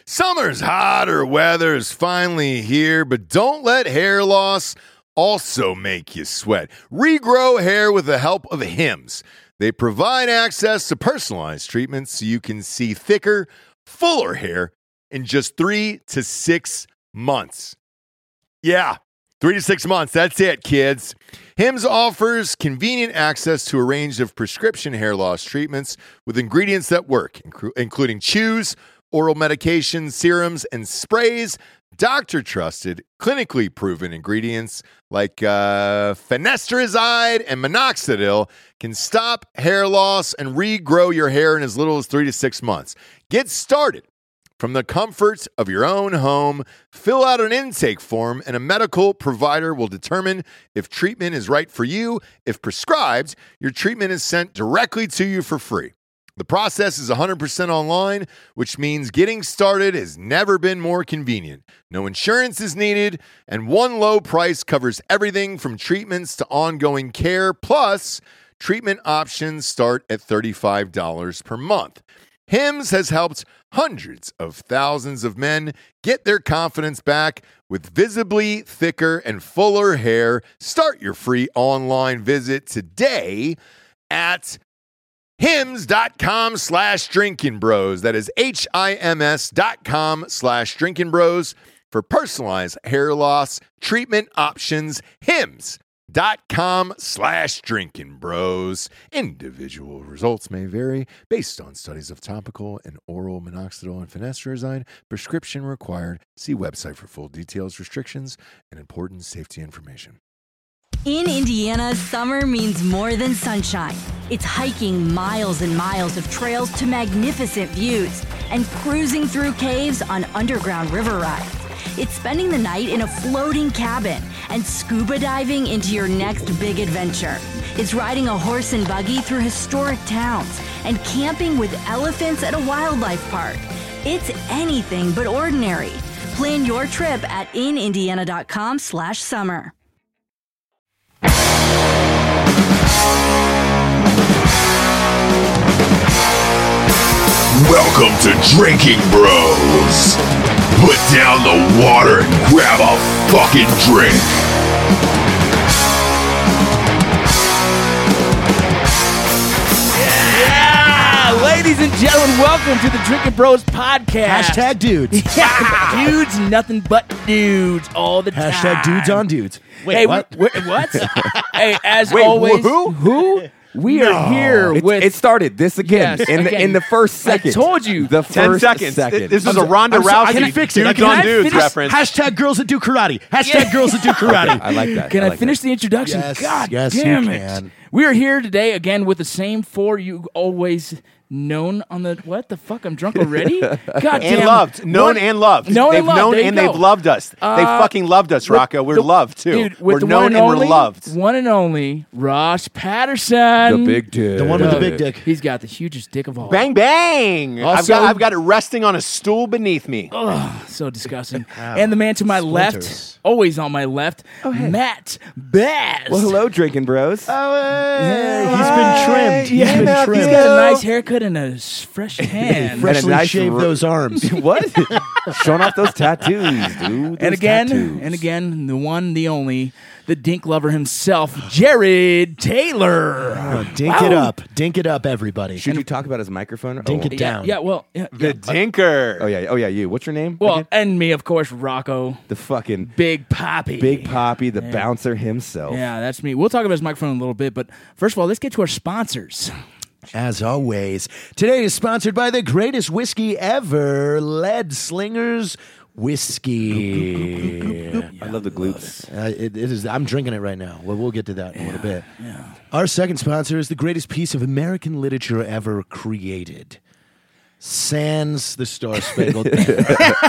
Summer's hotter weather is finally here, but don't let hair loss also make you sweat. Regrow hair with the help of Hims. They provide access to personalized treatments so you can see thicker, fuller hair in just 3 to 6 months. Yeah, 3 to 6 months. That's it, kids. Hims offers convenient access to a range of prescription hair loss treatments with ingredients that work, including chews, oral medications, serums, and sprays. Doctor-trusted, clinically proven ingredients like finasteride and minoxidil can stop hair loss and regrow your hair in as little as 3 to 6 months. Get started from the comfort of your own home. Fill out an intake form, and a medical provider will determine if treatment is right for you. If prescribed, your treatment is sent directly to you for free. The process is 100% online, which means getting started has never been more convenient. No insurance is needed, and one low price covers everything from treatments to ongoing care. Plus, treatment options start at $35 per month. Hims has helped hundreds of thousands of men get their confidence back with visibly thicker and fuller hair. Start your free online visit today at hims.com/drinkingbros. That is HIMS.com/drinkingbros for personalized hair loss treatment options. hims.com/drinkingbros. Individual results may vary based on studies of topical and oral minoxidil and finasteride. Prescription required. See website for full details, restrictions, and important safety information. In Indiana, summer means more than sunshine. It's hiking miles and miles of trails to magnificent views and cruising through caves on underground river rides. It's spending the night in a floating cabin and scuba diving into your next big adventure. It's riding a horse and buggy through historic towns and camping with elephants at a wildlife park. It's anything but ordinary. Plan your trip at inindiana.com/summer. Welcome to Drinking Bros. Put down the water and grab a fucking drink. Yeah! Ladies and gentlemen, welcome to the Drinking Bros podcast. Hashtag dudes. Yeah, dudes, nothing but dudes all the time. Hashtag dudes on dudes. Wait, Hey, what? what? Hey, as always, who? We are here with. It started this again Yes, in the first second. I told you. The 10 first seconds. second. This is a Ronda Rousey. I can fix it. Dudes Can on I dudes finish? reference. Hashtag girls that do karate. Hashtag girls that do karate. I like that. Can I like finish that. the introduction? Yes, God yes, damn you it. can. We are here today again with the same four you always known on the. What the fuck? I'm drunk already? God damn. And loved. Known and loved. Known they've and loved. known There you and go. they've loved us. They fucking loved us, Rocco. We're loved, too. Dude, we're with the known one and only, we're loved. One and only Ross Patterson. The big dude. The one with the big dick. He's got the hugest dick of all. Bang, bang. Also- I've got it resting on a stool beneath me. So disgusting. And the man to my left, Splinters. always on my left, Matt Bass. Well, hello, Drinking Bros. He's been trimmed. He's been He's trimmed. got a nice haircut and a fresh tan. Freshly nice shaved ro- those arms. What? Showing off those tattoos, dude. And again, the one, the only, the dink lover himself, Jared Taylor. Dink it up. Dink it up, everybody. Should you talk about his microphone? Dink oh. it down. Yeah, well, The Dinker. Oh yeah, you. What's your name? well, again? and me, of course, Rocco, The fucking Big Poppy. Big Poppy, the bouncer himself. Yeah, that's me. We'll talk about his microphone in a little bit, but first of all, let's get to our sponsors. As always, today is sponsored by the greatest whiskey ever, Lead Slingers Whiskey. I love the glutes. It is. I'm drinking it right now. Well, we'll get to that in a little bit. Our second sponsor is the greatest piece of American literature ever created. Sans the Star Spangled Banner.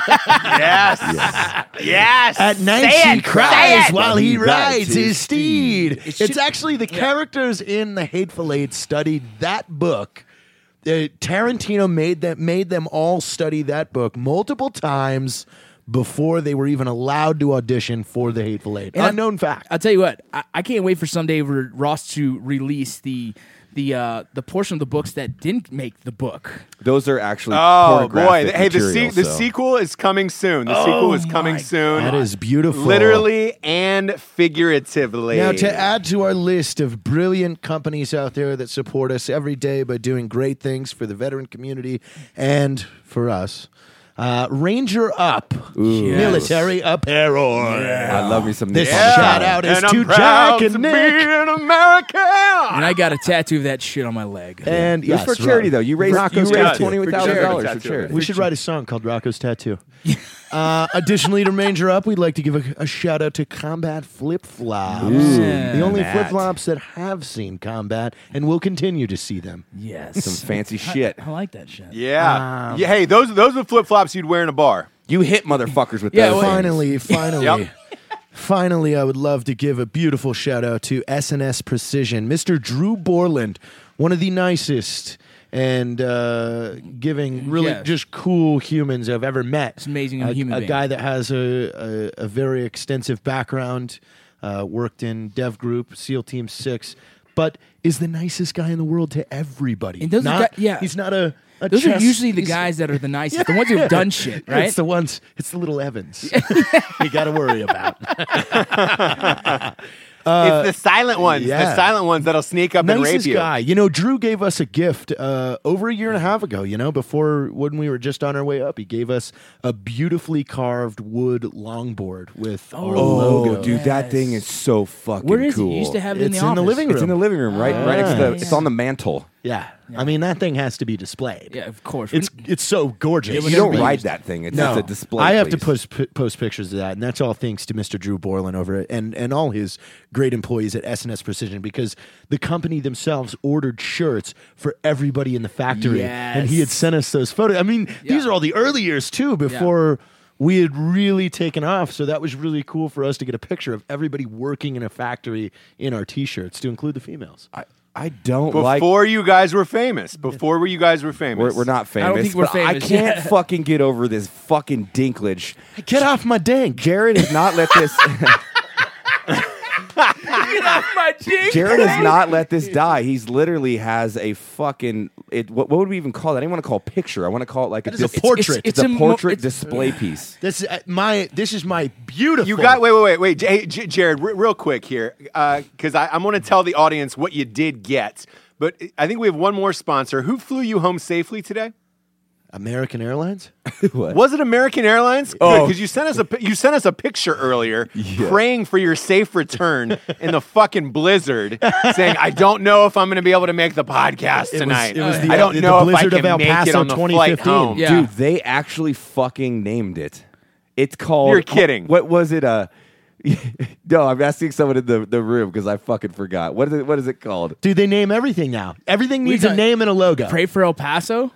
Yes. At night he cries while he rides his steed. It It's should- actually the characters in The Hateful Eight studied that book. Tarantino made them all study that book multiple times before they were even allowed to audition for The Hateful Eight. And Unknown fact. I'll tell you what, I can't wait for someday for Ross to release the portion of the books that didn't make the book. Those are actually Oh boy! pornographic Hey, material, the so. sequel is coming soon. The sequel is coming my soon. That is beautiful. Literally and figuratively. Now, to add to our list of brilliant companies out there that support us every day by doing great things for the veteran community and for us, Ranger Up, military apparel. I love me some This Nick on the shout side. out is and to I'm proud Jack and to Nick. be an American. And I got a tattoo of that shit on my leg. And It was yes, for charity, though. You raised Rocco's tattoo. $21,000 For for charity. We should write a song called Rocco's Tattoo. Additionally, to Ranger Up, we'd like to give a shout out to Combat Flip Flops. The only Matt. flip flops that have seen combat and will continue to see them. Yes. Some fancy shit. I like that shit. Yeah. Yeah. Hey, those are flip flops you'd wear in a bar. You hit motherfuckers with Yeah, those. well, Finally, finally, I would love to give a beautiful shout out to SNS Precision, Mr. Drew Borland, one of the nicest and giving really Yes. just cool humans I've ever met. It's amazing A human being. guy that has a very extensive background, worked in Dev Group, SEAL Team 6, but is the nicest guy in the world to everybody. And those are Not- guy- yeah. He's not a Those are chess- usually the he's- guys that are the nicest, the ones who've done shit, right? It's the ones. It's the little Evans. you got to worry about. It's the silent ones. yeah. The silent ones that'll sneak up and rape Nicest you. guy. Drew gave us a gift over a year and a half ago. Before when we were just on our way up, he gave us a beautifully carved wood longboard with our logo. Oh, dude, that thing is so fucking Where is cool. it? You used to have it in It's the in the office. living room. It's in the living room, right next to the. yeah. It's on the mantle. Yeah. I mean that thing has to be displayed. Yeah, of course. It's so gorgeous. You don't ride that thing. It's No, a display. I have to please. post pictures of that, and that's all thanks to Mr. Drew Borland over it, and all his great employees at SNS Precision, because the company themselves ordered shirts for everybody in the factory, and he had Yes. sent us those photos. I mean, these are all the early years too, before we had really taken off. So that was really cool for us to get a picture of everybody working in a factory in our T-shirts, to include the females. I don't like. Before you guys were famous. Before you guys were famous. We're not famous. don't think we're but famous I can't yet. fucking get over this fucking dinklage. Get off my dink. Jared has not let this. my cheek. Jared has not let this die. He's literally has a fucking. What would we even call that? I don't want to call it picture. I want to call it like That is a portrait. It's a mo- portrait it's- display piece. This is my beautiful. You got wait. Hey, Jared, real quick here, because I'm going to tell the audience what you did get. But I think we have one more sponsor. Who flew you home safely today? American Airlines. What? Was it American Airlines? Oh. Because you sent us a picture earlier, praying for your safe return in the fucking blizzard, saying, "I don't know if I'm going to be able to make the podcast tonight. it was the- I don't the know if I blizzard of can El make it Paso on the flight 2015. home." Yeah. Dude, they actually fucking named it. It's called. You're kidding. What was it? No, I'm asking someone in the room because I fucking forgot. What is it called? Dude, they name everything now. Everything needs a done- name and a logo. Pray for El Paso.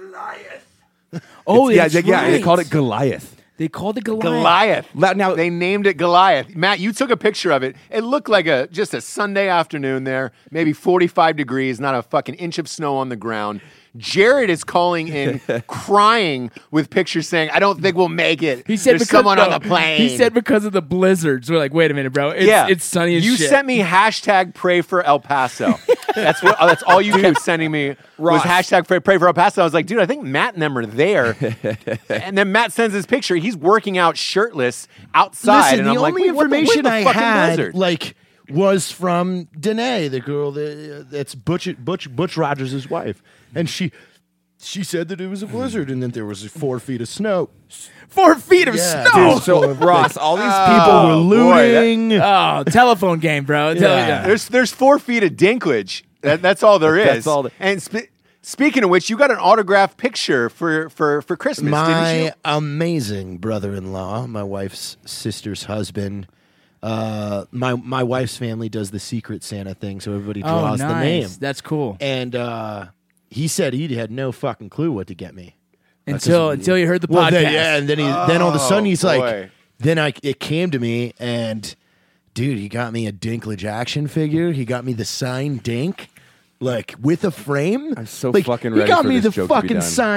Oh, yeah, that's yeah. right. They called it Goliath. They called it Goliath. Now They named it Goliath. Matt, you took a picture of it. It looked like just a Sunday afternoon there, maybe 45 degrees, not a fucking inch of snow on the ground. Jared is calling in, crying with pictures saying, "I don't think we'll make it. He said There's because someone on no, the plane." He said because of the blizzards. We're like, wait a minute, bro. It's sunny as you shit. sent me hashtag pray for El Paso. That's all you kept sending me was Ross. hashtag pray for El Paso. I was like, dude, I think Matt and them are there. And then Matt sends his picture. He's working out shirtless outside. Listen, and the I'm like, only wait, what the- information where's the I fucking had, blizzard? was from Danae, the girl that's Butch Rogers' wife, and she said that it was a blizzard and that there was 4 feet of snow. 4 feet of Yeah, snow. dude. so Ross, all these People were looting. Oh, telephone game, bro. Yeah. There's 4 feet of dinklage. That's all there is. That's all And speaking of which, you got an autographed picture for Christmas, didn't My you? amazing brother-in-law, my wife's sister's husband. My wife's family does the Secret Santa thing, so everybody Oh, draws nice. the name. That's cool. And he said he had no fucking clue what to get me. Until you heard the Well, podcast. then, then all of a sudden he's boy. like, it came to me, and dude, he got me a Dinklage action figure. He got me the signed Dink, like with a frame. I'm so like, fucking He ready got for me this the joke to be fucking done. signed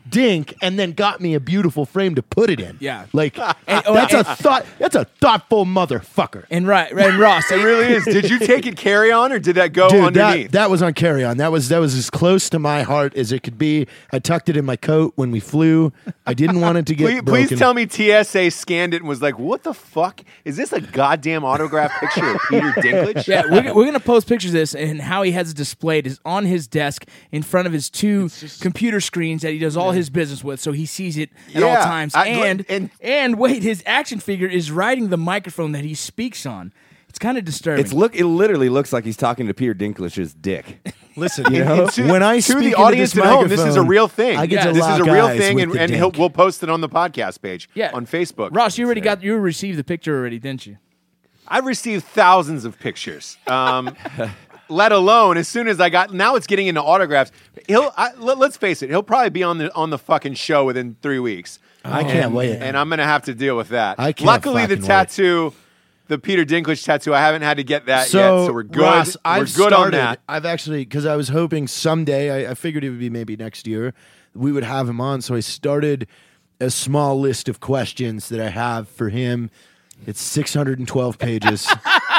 Dink and then got me a beautiful frame to put it in. Yeah. Like that's a thoughtful motherfucker. And Ross, It really is. Did you take it carry on or did that go Dude, underneath? that was on carry on. That was as close to my heart as it could be. I tucked it in my coat when we flew. I didn't want it to get broken. Please tell me TSA scanned it and was like, what the fuck? Is this a goddamn autograph picture of Peter Dinklage? yeah, we're going to post pictures of this, and how he has it displayed is on his desk in front of his two computer screens that he does all his business with, so he sees it at all Yeah, times. And wait, his action figure is riding the microphone that he speaks on. It's kind of disturbing. It literally looks like he's talking to Peter Dinklage's dick. Listen, And to, when I to speak the into audience this at home, this is a microphone, real thing. I get to this is lock a real eyes thing, with the and dink. we'll post it on the podcast page on Facebook. Ross, you received the picture already, didn't you? I've received thousands of pictures. Let alone as soon as I got. Now it's getting into autographs. Let's face it. He'll probably be on the fucking show within 3 weeks. I can't wait. And I'm gonna have to deal with that. I can't Luckily, the fucking wait. tattoo, the Peter Dinklage tattoo, I haven't had to get that yet. So we're good. Ross, we're I've good on started. that. I've actually, because I was hoping someday, I figured it would be maybe next year, we would have him on. So I started a small list of questions that I have for him. It's 612 pages.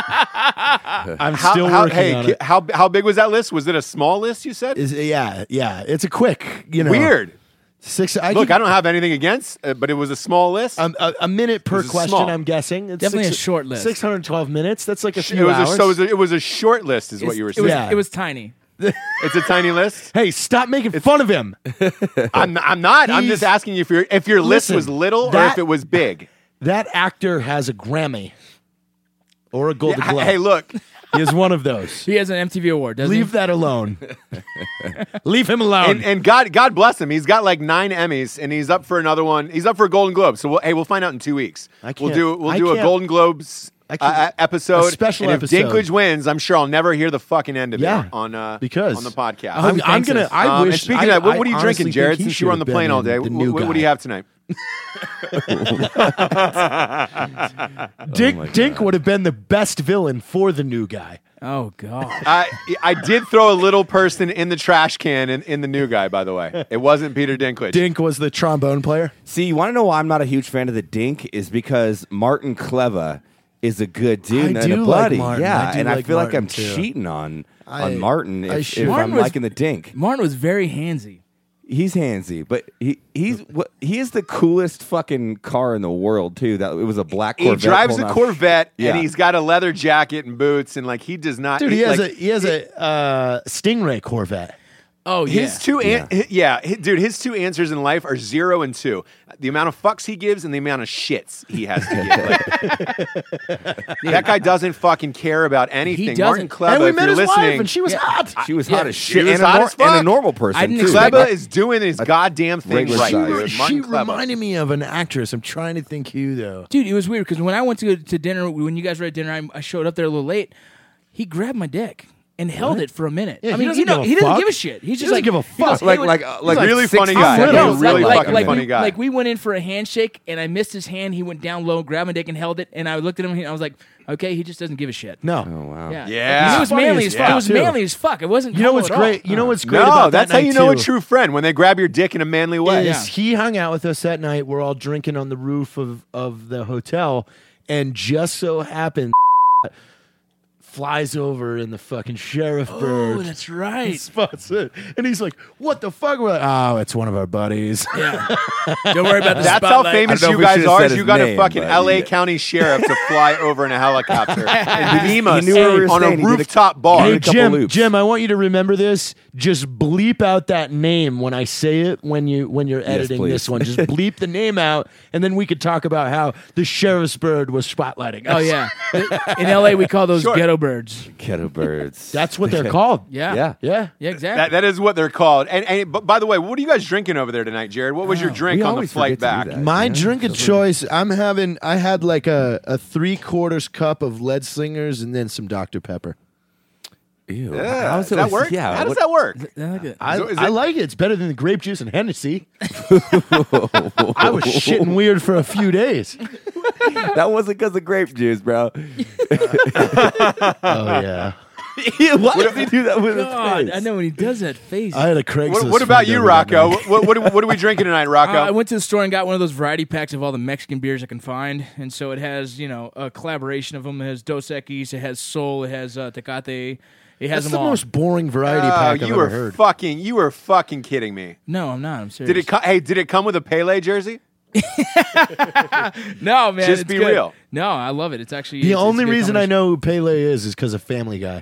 I'm still working on it. How big was that list? Was it a small list? You said. Yeah. It's a quick, Weird. I don't have anything against, but it was a small list. a minute per This is question. small. I'm guessing it's Definitely a short list. 612 minutes. That's like a few hours. It was a short list, is what you were saying. Yeah. It was tiny. It's a tiny list. Hey, stop making fun of him. I'm not. I'm just asking you if your list Listen, was little or that- if it was big. That actor has a Grammy or a Golden Yeah, Globe. hey, look. He is one of those. He has an MTV award, doesn't Leave he? that alone. Leave him alone. And God bless him. He's got like 9 Emmys, and he's up for another one. He's up for a Golden Globe. So we'll find out in 2 weeks. We'll do a Golden Globes episode. A special and episode. If Dinklage wins, I'm sure I'll never hear the fucking end of Yeah, it on the podcast. I'm gonna. I wish. And speaking of that, what are you I drinking, honestly Jared? think he Since you were on the should have plane been all day, the new what do you guy. have tonight? Dink would have been the best villain for the new guy. Oh, God. I did throw a little person in the trash can in the new guy, by the way. It wasn't Peter Dinklage. Dink was the trombone player. See, you want to know why I'm not a huge fan of the Dink is because Martin Kleva is a good dude I and do a like buddy. Martin. Yeah, I do and I like feel like Martin, I'm too. cheating on I Martin if should. Martin I'm was- liking the Dink. Martin was very handsy. He's handsy, but he is the coolest fucking car in the world too. That it was a black Corvette. He drives a pulling out- Corvette, Yeah. and he's got a leather jacket and boots, and like he does not. Dude, he has like, a Stingray Corvette. Oh, yeah. His two, dude, his two answers in life are 0 and 2. The amount of fucks he gives and the amount of shits he has to give. Like, that guy doesn't fucking care about anything. doesn't. Martin Kleba, And we if met you're his listening, wife, and she was hot. She was Yeah, hot as she shit, was and, hot as fuck. and a normal person. I didn't too. expect- Kleba is doing his goddamn thing regular right. size. Dude. Martin She Kleba. reminded me of an actress. I'm trying to think who though. Dude, it was weird because when I went to dinner, when you guys were at dinner, I showed up there a little late. He grabbed my dick and held it for a minute. Yeah, I he mean, doesn't give a he doesn't fuck. give a shit. He's just doesn't like give a he goes, fuck. "Hey, like really six funny feet guy. little. No, really fucking funny we, guy. Like we went in for a handshake, and I missed his hand. He went down low, grabbed my dick, and held it. And I looked at him, and I was like, "Okay, he just doesn't give a shit." No. Oh wow. Yeah, Yeah. It was Funny manly as as fuck. fuck, It was too. manly as fuck. It wasn't. You know homo what's at all. great? You know what's great No, about that's that how you night, know a too, true friend when they grab your dick in a manly way. is he hung out with us that night. We're all drinking on the roof of the hotel, and just so happened flies over in the fucking sheriff bird. Oh, that's right. Spots it, and he's like, "What the fuck?" We're like, "Oh, it's one of our buddies." Yeah. Don't worry about the That's how spotlight. famous I don't know you if we guys should've are. said Is his you got name, a fucking but L.A. yeah. County sheriff to fly over in a helicopter and beam us knew where we were on a staying. He did a- rooftop bar. Hey a couple Jim, loops. Jim, I want you to remember this. Just bleep out that name when I say it when you're editing please. this one. Just bleep the name out, and then we could talk about how the sheriff's bird was spotlighting us. Oh yeah. In LA, we call those Sure. ghetto birds. Ghetto birds. That's what they're called. Yeah. Yeah. Yeah. Yeah. Exactly. That is what they're called. And but by the way, what are you guys drinking over there tonight, Jared? What was your drink we on the always flight forget to back? do that. My Yeah. drink of choice, I had like a 3/4 cup of Lead Slingers and then some Dr. Pepper. Ew. Yeah. How's Does that work? Yeah. How does what- that work? I like it. I, So is I it- like it. It's better than the grape juice and Hennessy. I was shitting weird for a few days. That wasn't because of grape juice, bro. Oh, yeah. Why does he do that with God, his face? I know when he does that face. I had a Craigslist. What about friend you, over that Rocco? night. What are we drinking tonight, Rocco? I went to the store and got one of those variety packs of all the Mexican beers I can find, and so it has a collaboration of them. It has Dos Equis, it has Sol, it has Tecate, it has That's the them all. most boring variety pack I've you ever were heard. you were fucking kidding me. No, I'm not. I'm serious. Did it come with a Pele jersey? No, man. Just it's be good. real. No, I love it. It's actually The it's only a good reason I combination. know who Pele is because of Family Guy.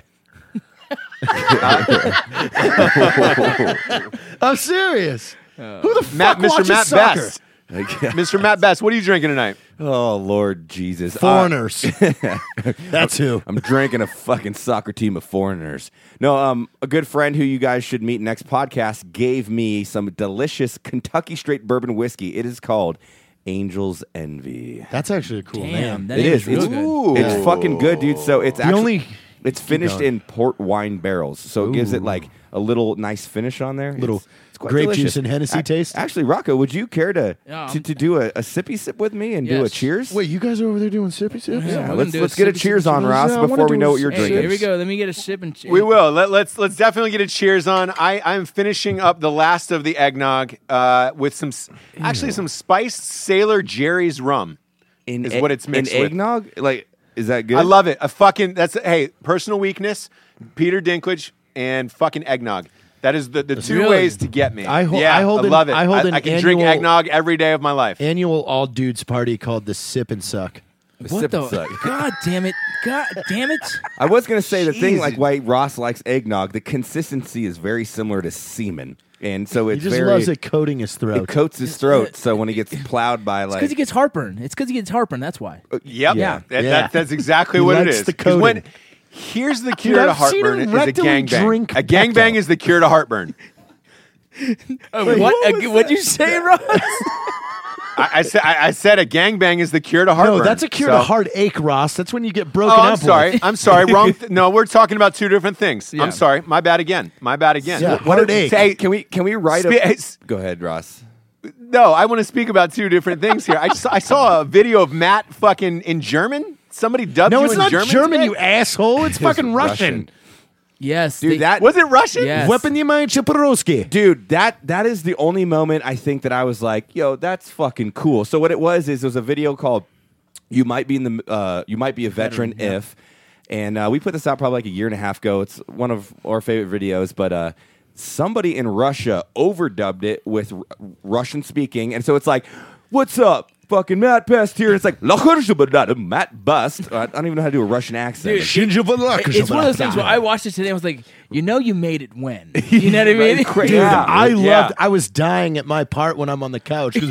I'm serious. Who the fuck Mr. watches Matt soccer? Best. Mr. Matt Best, what are you drinking tonight? Oh Lord Jesus! Foreigners. That's who. I'm drinking a fucking soccer team of foreigners. No, a good friend who you guys should meet next podcast gave me some delicious Kentucky straight bourbon whiskey. It is called Angel's Envy. That's actually a cool Damn, name. that It name is. real It's, good. it's fucking good, dude. So it's actually only- it's finished going. in port wine barrels, so it gives it like a little nice finish on there. Little It's quite grape delicious. juice and Hennessy taste? Actually, Rocco, would you care to Yeah, to do a sippy sip with me and do a Yes. cheers? Wait, you guys are over there doing sippy sips? Yeah, we're let's gonna do let's get a sippy cheers sippy on, sippy. Ross, Yeah, I wanna before we do know a what you're Hey, drinking. here we go. Let me get a sip and. We will. Let's definitely get a cheers on. I'm finishing up the last of the eggnog with some spiced Sailor Jerry's rum. In is what it's mixed in with. eggnog. Like, is that good? I love it. Hey, personal weakness, Peter Dinklage and fucking eggnog. That is the two Really? ways to get me. I hold love it. I hold an I can drink annual- eggnog every day of my life. Annual all dudes party called the Sip and Suck. What Sip the? and suck. God damn it! God damn it! I was gonna say the thing, Jeez. like why Ross likes eggnog. The consistency is very similar to semen, and so He it's just very. loves it coating his throat. It coats his throat, so when he gets plowed by It's like, because he gets heartburn. That's why. Yep. Yeah. That's exactly He what it likes is. the 'Cause coating. Here's the cure to I've seen heartburn him is a rectally gangbang. drink A gangbang Pecto. is the cure to heartburn. What'd you say, Ross? I said a gangbang is the cure to heartburn. No, that's a cure So- to heartache, Ross. That's when you get broken Oh, up. I'm sorry. with. I'm sorry. Wrong. No, we're talking about two different things. Yeah. I'm sorry. My bad again. Yeah, heartache. Hey, can we write Go ahead, Ross. No, I want to speak about two different things here. I saw a video of Matt fucking in German. Somebody dubbed No, you it's in not German. German, today? you asshole. It's fucking Russian. Yes, Dude, that Was it Russian? Yes. Weapon Yemai Chaporowski. Dude, that is the only moment I think that I was like, yo, that's fucking cool. So what it was is it was a video called "You Might Be You Might Be a Veteran If," and we put this out probably like a year and a half ago. It's one of our favorite videos, but somebody in Russia overdubbed it with Russian speaking, and so it's like, "What's up? Fucking Matt Best here." It's like Matt Bust. I don't even know how to do a Russian accent. Dude, it's one of those things where I watched it today and was like, you made it when. You know what I mean? Crazy. Dude, Yeah. I loved. Yeah. I was dying at my part when I'm on the couch. 'Cause,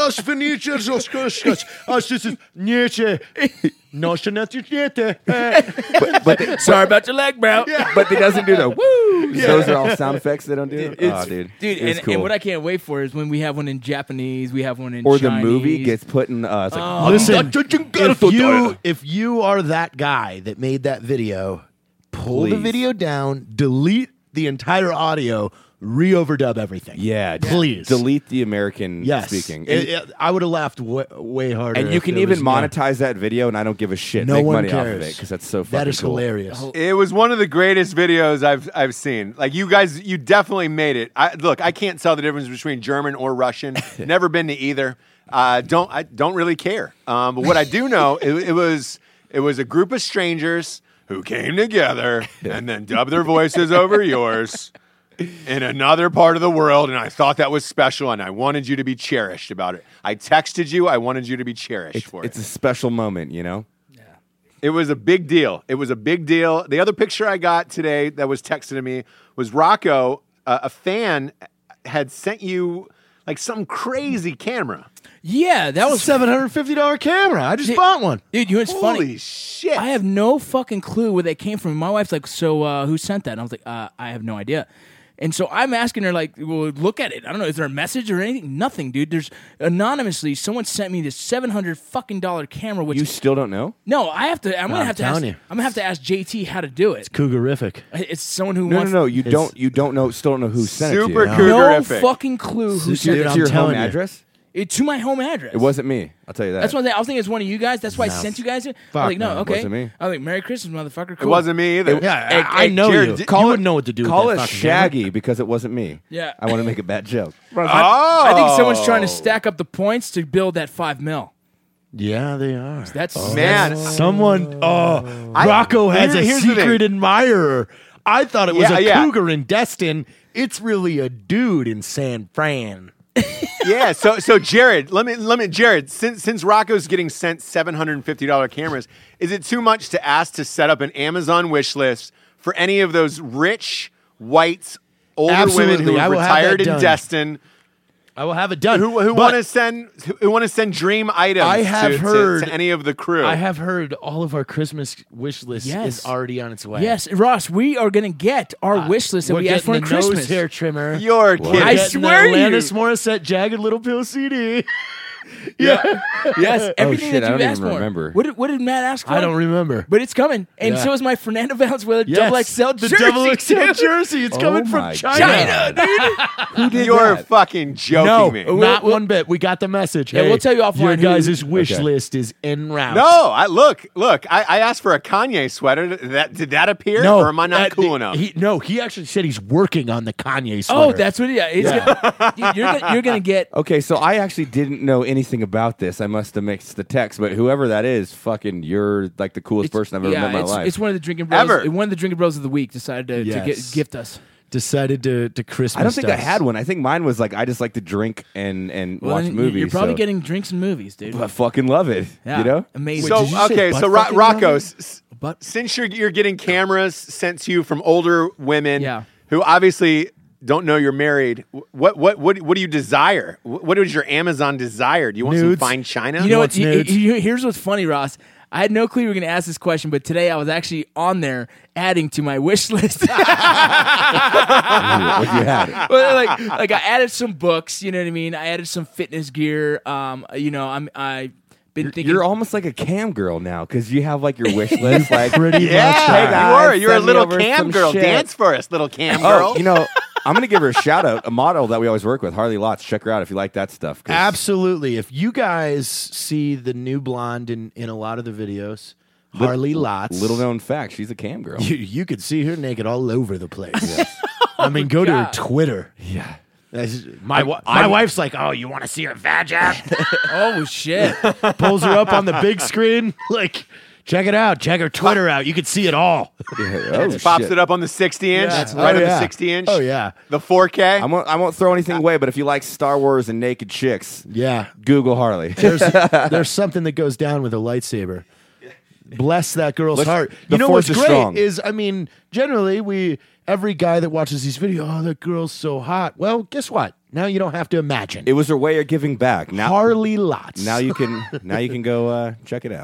Sorry about your leg, bro. But he doesn't do the woo. Those are all sound effects they don't do. It's- Oh, dude, Dude, it's and, cool. and what I can't wait for is when we have one in Japanese, we have one in or Chinese. the movie gets put in. It's like, Listen, if you are that guy that made that video, pull the Please. video down, delete the entire audio, re-overdub everything. yeah, Please. delete the American Yes. speaking. I would have laughed way harder. And you if can there even was monetize that video, and I don't give a shit. No Make one money off of cares. it because that's so fucking That is cool. hilarious. It was one of the greatest videos I've seen. Like you guys, you definitely made it. I can't tell the difference between German or Russian. Never been to either. I don't really care. But what I do know, it was a group of strangers who came together and then dubbed their voices over yours in another part of the world, and I thought that was special, and I wanted you to be cherished about it. I texted you. I wanted you to be cherished for It's it. a special moment, you know. It was a big deal. It was a big deal. The other picture I got today that was texted to me was Rocco, a fan, had sent you like some crazy camera. Yeah, that was $750 camera. I just bought one. Dude, you know what's Holy funny? shit. I have no fucking clue where they came from. My wife's like, so who sent that? And I was like, I have no idea. And so I'm asking her, like, well, look at it. I don't know. Is there a message or anything? Nothing, dude. There's anonymously someone sent me this $700 fucking camera. Which You still don't know? no, I have to. I'm gonna have to ask. telling you. I'm gonna have to ask JT how to do it. Cougarific. It's someone who No, wants You don't know. Still don't know who sent it to Super you. cool. no Cougarific. fucking clue who Dude, sent It's it. I'm your telling home you. address. To my home address. It wasn't me. I'll tell you that. That's one thing. I was thinking it's one of you guys. That's why I sent you guys it. I was like, no, no, okay. wasn't me. I was like, Merry Christmas, motherfucker. It Cool. wasn't me either. Yeah, I know Jared, you. did- You would know what to do. Call with us that fucking Shaggy because it wasn't me. Yeah. I want to make a bad joke. I think someone's trying to stack up the points to build that $5 million. Yeah, they are. That's Man. Someone. Rocco has a here's the thing. secret admirer. I thought it was Yeah, a yeah. cougar in Destin. It's really a dude in San Fran. Yeah, so Jared, let me Jared, since Rocco's getting sent $750 cameras, is it too much to ask to set up an Amazon wish list for any of those rich whites, older women Absolutely, who I have will have retired that in done. Destin I will have it done. who But want to send dream items I have to heard- any of the crew? I have heard all of our Christmas wish list Yes. is already on its way. Yes, Ross, we are going to get our wish list that We're we asked for getting at the nose Christmas. hair trimmer. You're We're kidding. I getting swear the to you. Alanis Morissette Jagged Little Pill CD. Yes, everything shit, that I you don't asked even for. remember. What did Matt ask for? I don't remember. But it's coming. And Yeah. so is my Fernando Valenzuela Yes, double XL the jersey. double XL too. jersey. It's coming from my China. China, dude. Who did You're that? fucking joking No, me. not one bit. We got the message. Yeah, Hey, we'll tell you offline Your who- guys' wish Okay. list is en route. No, I look. I asked for a Kanye sweater. Did that appear? No, or am I not cool enough? He actually said he's working on the Kanye sweater. Oh, that's what it is. You're going to get. Okay, so I actually didn't know anything about this. I must have mixed the text, but whoever that is, fucking, you're like the coolest person I've ever met in my life. It's one of the drinking bros. Ever. One of the drinking bros of the week decided to Yes. gift us. decided to Christmas. I don't think I us. had one. I think mine was like I just like to drink and Well, watch then movies. You're probably so- getting drinks and movies, dude. I fucking love it. Yeah. You know? Amazing. So did you say okay, butt so fucking Rocco, love? But since you're getting cameras sent to you from older women, Yeah. who obviously don't know you're married, what do you desire? What is your Amazon desire? Do you want Nudes. some fine china? you know what? wants nudes? Here's what's funny, Ross. I had no clue you were going to ask this question, but today I was actually on there adding to my wish list. What you had? Well, like I added some books. You know what I mean? I added some fitness gear. I've been thinking. You're almost like a cam girl now because you have like your wish list. Like Pretty much. yeah, guys, you are. You're a send me little over cam some girl. shit. Dance for us, little cam girl. Oh, you know, I'm gonna give her a shout out. A model that we always work with, Harley Lots. Check her out if you like that stuff. 'cause- Absolutely. If you guys see the new blonde in a lot of the videos, Harley Lots. Little known fact, she's a cam girl. You could see her naked all over the place. I mean, go to her God. Twitter. Yeah. My wife's like, oh, you want to see her vag out? Oh shit! Pulls her up on the big screen. Like, check it out. Check her Twitter out. You can see it all. Oh, Pops shit. it up on the 60 inch, Yeah. right Oh, on yeah. the 60 inch. Oh, yeah. The 4K. I won't throw anything away, but if you like Star Wars and naked chicks, Yeah. Google Harley. There's something that goes down with a lightsaber. Bless that girl's Let's- heart. the You know force what's is great strong. is, I mean, generally every guy that watches these videos, oh, that girl's so hot. Well, guess what? Now you don't have to imagine. It was her way of giving back. Now, Harley Lots. now you can go check it out.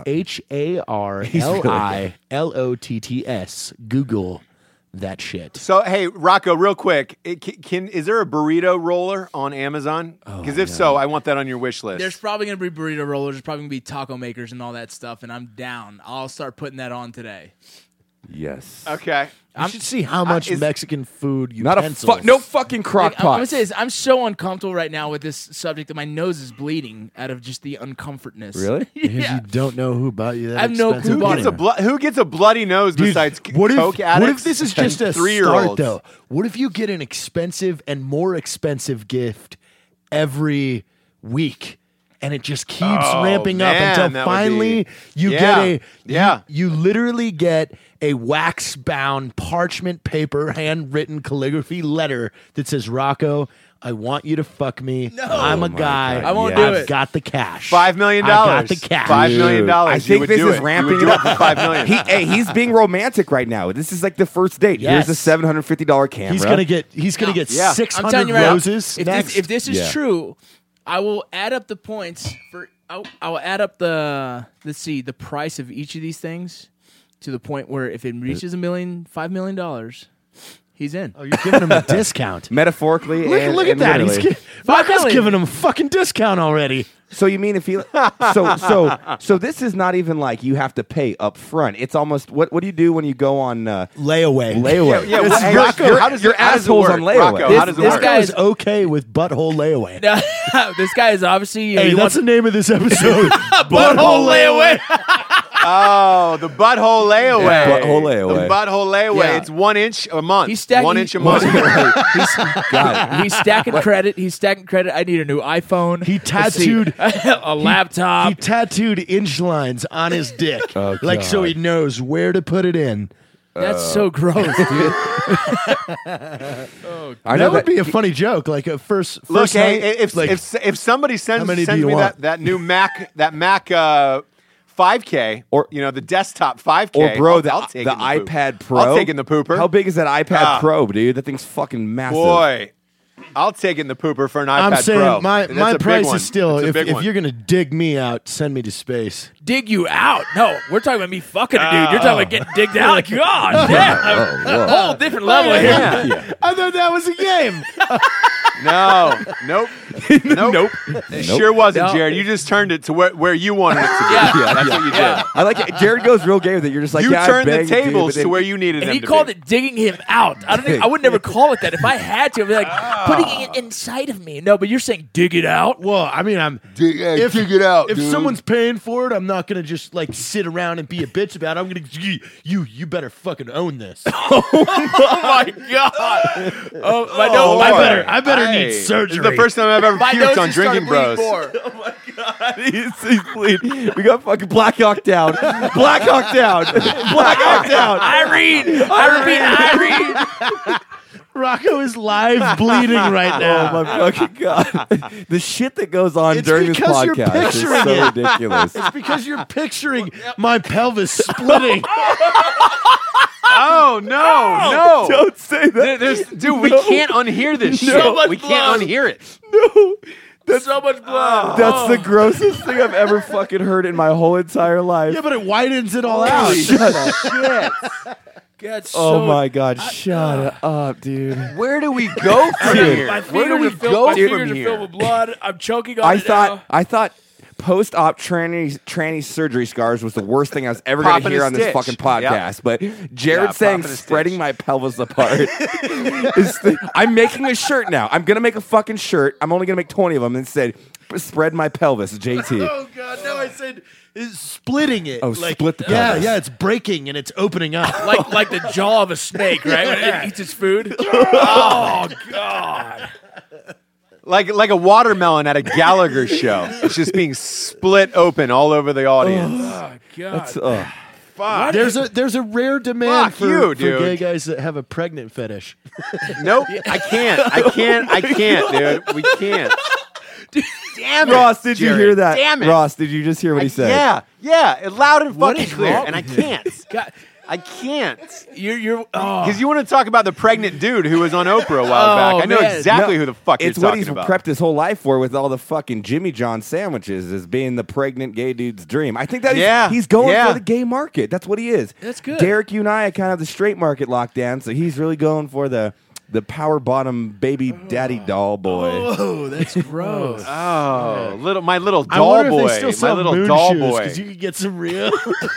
HARLILOTTS. Google that shit. So hey, Rocco, real quick, is there a burrito roller on Amazon? Because if so, I want that on your wish list. There's probably gonna be burrito rollers. There's probably gonna be taco makers and all that stuff, and I'm down. I'll start putting that on today. Yes. Okay. You should see how much Mexican food Not utensils. no fucking crock I'm gonna pot. say this. I'm so uncomfortable right now with this subject that my nose is bleeding out of just the uncomfortness. Really? Because yeah. you don't know who bought you that I have no clue expensive who Who bought gets, who gets a bloody nose Dude, besides what if, coke what addicts? if this is just a and start, 3-year-olds? though? What if you get an expensive and more expensive gift every week, and it just keeps ramping up man, until that would finally be- you Yeah, get yeah. you literally get a wax-bound parchment paper handwritten calligraphy letter that says, Rocco, I want you to fuck me. I'm a guy. God, I won't yes. do I've it. got the cash. $5 million. I got the cash. $5 million. Dude, I You think would this do is it. ramping You would do it for $5 million. He's being romantic right now. This is like the first date. Yes. Here's a $750 camera. He's gonna get Yeah. 600 I'm telling you right now, roses if next. this is Yeah. true, I will add up the points for. I will add up the price of each of these things to the point where if it reaches $5 million, He's in. Oh, you're giving him a discount. Metaphorically, Look and at that. literally. Rocco's million. giving him a fucking discount already. So you mean if he so this is not even like you have to pay up front. It's almost what do you do when you go on Layaway. layaway? Yeah, This well, is hey, Rocco, how does your it- how does it asshole's work? on layaway. Rocco, how does it This work? guy Guy's okay with butthole layaway. This guy is obviously. Hey, he that's wants the name of this episode. butthole layaway. Oh, the butthole layaway. Yeah, butthole layaway. The butthole layaway. Yeah. It's 1 inch a month. He's stacking 1 inch a month. He's stacking credit. He's stacking credit. I need a new iPhone. He Let's see. tattooed a laptop. He tattooed inch lines on his dick, Oh, like so God. he knows where to put it in. That's so gross, dude. I know That would be a funny joke. Like a first Look, hey, night, if like, if somebody How many sends do you me want? that new Mac 5K Or- the desktop 5K, or bro, I'll take the in the poop. iPad Pro. I'll take in the pooper. How big is that iPad Pro, dude? That thing's fucking massive. Boy, I'll take in the pooper for an iPad I'm saying Pro. my That's a big price one. is still That's a if big one. you're gonna dig me out, send me to space. Dig you out? No, we're talking about me fucking a dude. You're talking about getting digged out. Like, God damn, whoa. whole different level here. Yeah. I thought that was a game. No, nope. It sure wasn't, No. Jared. You just turned it to where you wanted it to be. Yeah. That's what you did. Yeah. I like it. Jared goes real gay with it. You're just like, You yeah, I turned the begged, dude, tables but then- to where you needed And them he to called be. it digging him out. I would never call it that. If I had to, I'd be like, putting it inside of me. No, but you're saying dig it out? Well, I mean, I'm Dig it out, if dude. someone's paying for it, I'm not gonna just like sit around and be a bitch about it. I'm gonna you better fucking own this. Oh my God. Oh, my Oh, nose. I better Hey, need surgery. This is the first time I've ever My puked nose on is starting Drinking to bleed Bros. more. He's bleeding. We got fucking Black Hawk down. Black Hawk down. Black Hawk down. Irene. I repeat, Irene. Rocco is live bleeding right now. Oh my fucking God. The shit that goes on It's during this because you're podcast is picturing so it. ridiculous. It's because you're picturing my pelvis splitting. Oh no, no! Don't say that. Dude, we can't unhear this So shit. much We can't blood. unhear it. No. That's so much blood. That's the grossest thing I've ever fucking heard in my whole entire life. Yeah, but it widens it all out. Shut up. God, Oh my God, shut up, dude. Where do we go from here? My Where do we fingers are filled- go my from fingers are filled here? with blood. I'm choking on I it now. thought post-op tranny surgery scars was the worst thing I was ever going Popping to hear a on this stitch. fucking podcast. But Jared Yeah, saying popping a spreading stitch. my pelvis apart I'm making a shirt now. I'm going to make a fucking shirt. I'm only going to make 20 of them and said, spread my pelvis, JT. Oh God, no! I said is splitting it. Oh, like, split the yeah, pelvis. yeah. It's breaking and it's opening up. like the jaw of a snake, right? When it eats its food. Oh God! Like a watermelon at a Gallagher show. It's just being split open all over the audience. Oh God! There's a rare demand Fuck for, you, for dude. gay guys that have a pregnant fetish. Nope, I can't, dude. We can't. Damn it, Ross, did you Jared. hear that? Damn it. Ross, did you just hear what he said? Yeah, loud and What fucking is clear, wrong and I with you? can't. God, I can't. you're. Oh. Because you want to talk about the pregnant dude who was on Oprah a while Oh, back. I know man. exactly No, who the fuck you're It's what talking he's about. prepped his whole life for with all the fucking Jimmy John sandwiches as being the pregnant gay dude's dream. I think that Yeah, he's going yeah. for the gay market. That's what he is. That's good. Derek, you and I kind of have the straight market locked down, so he's really going for the power bottom baby daddy doll boy. Oh, that's gross. Oh, my little I doll wonder boy. if they still My sell little moon doll shoes boy. because you could get some real.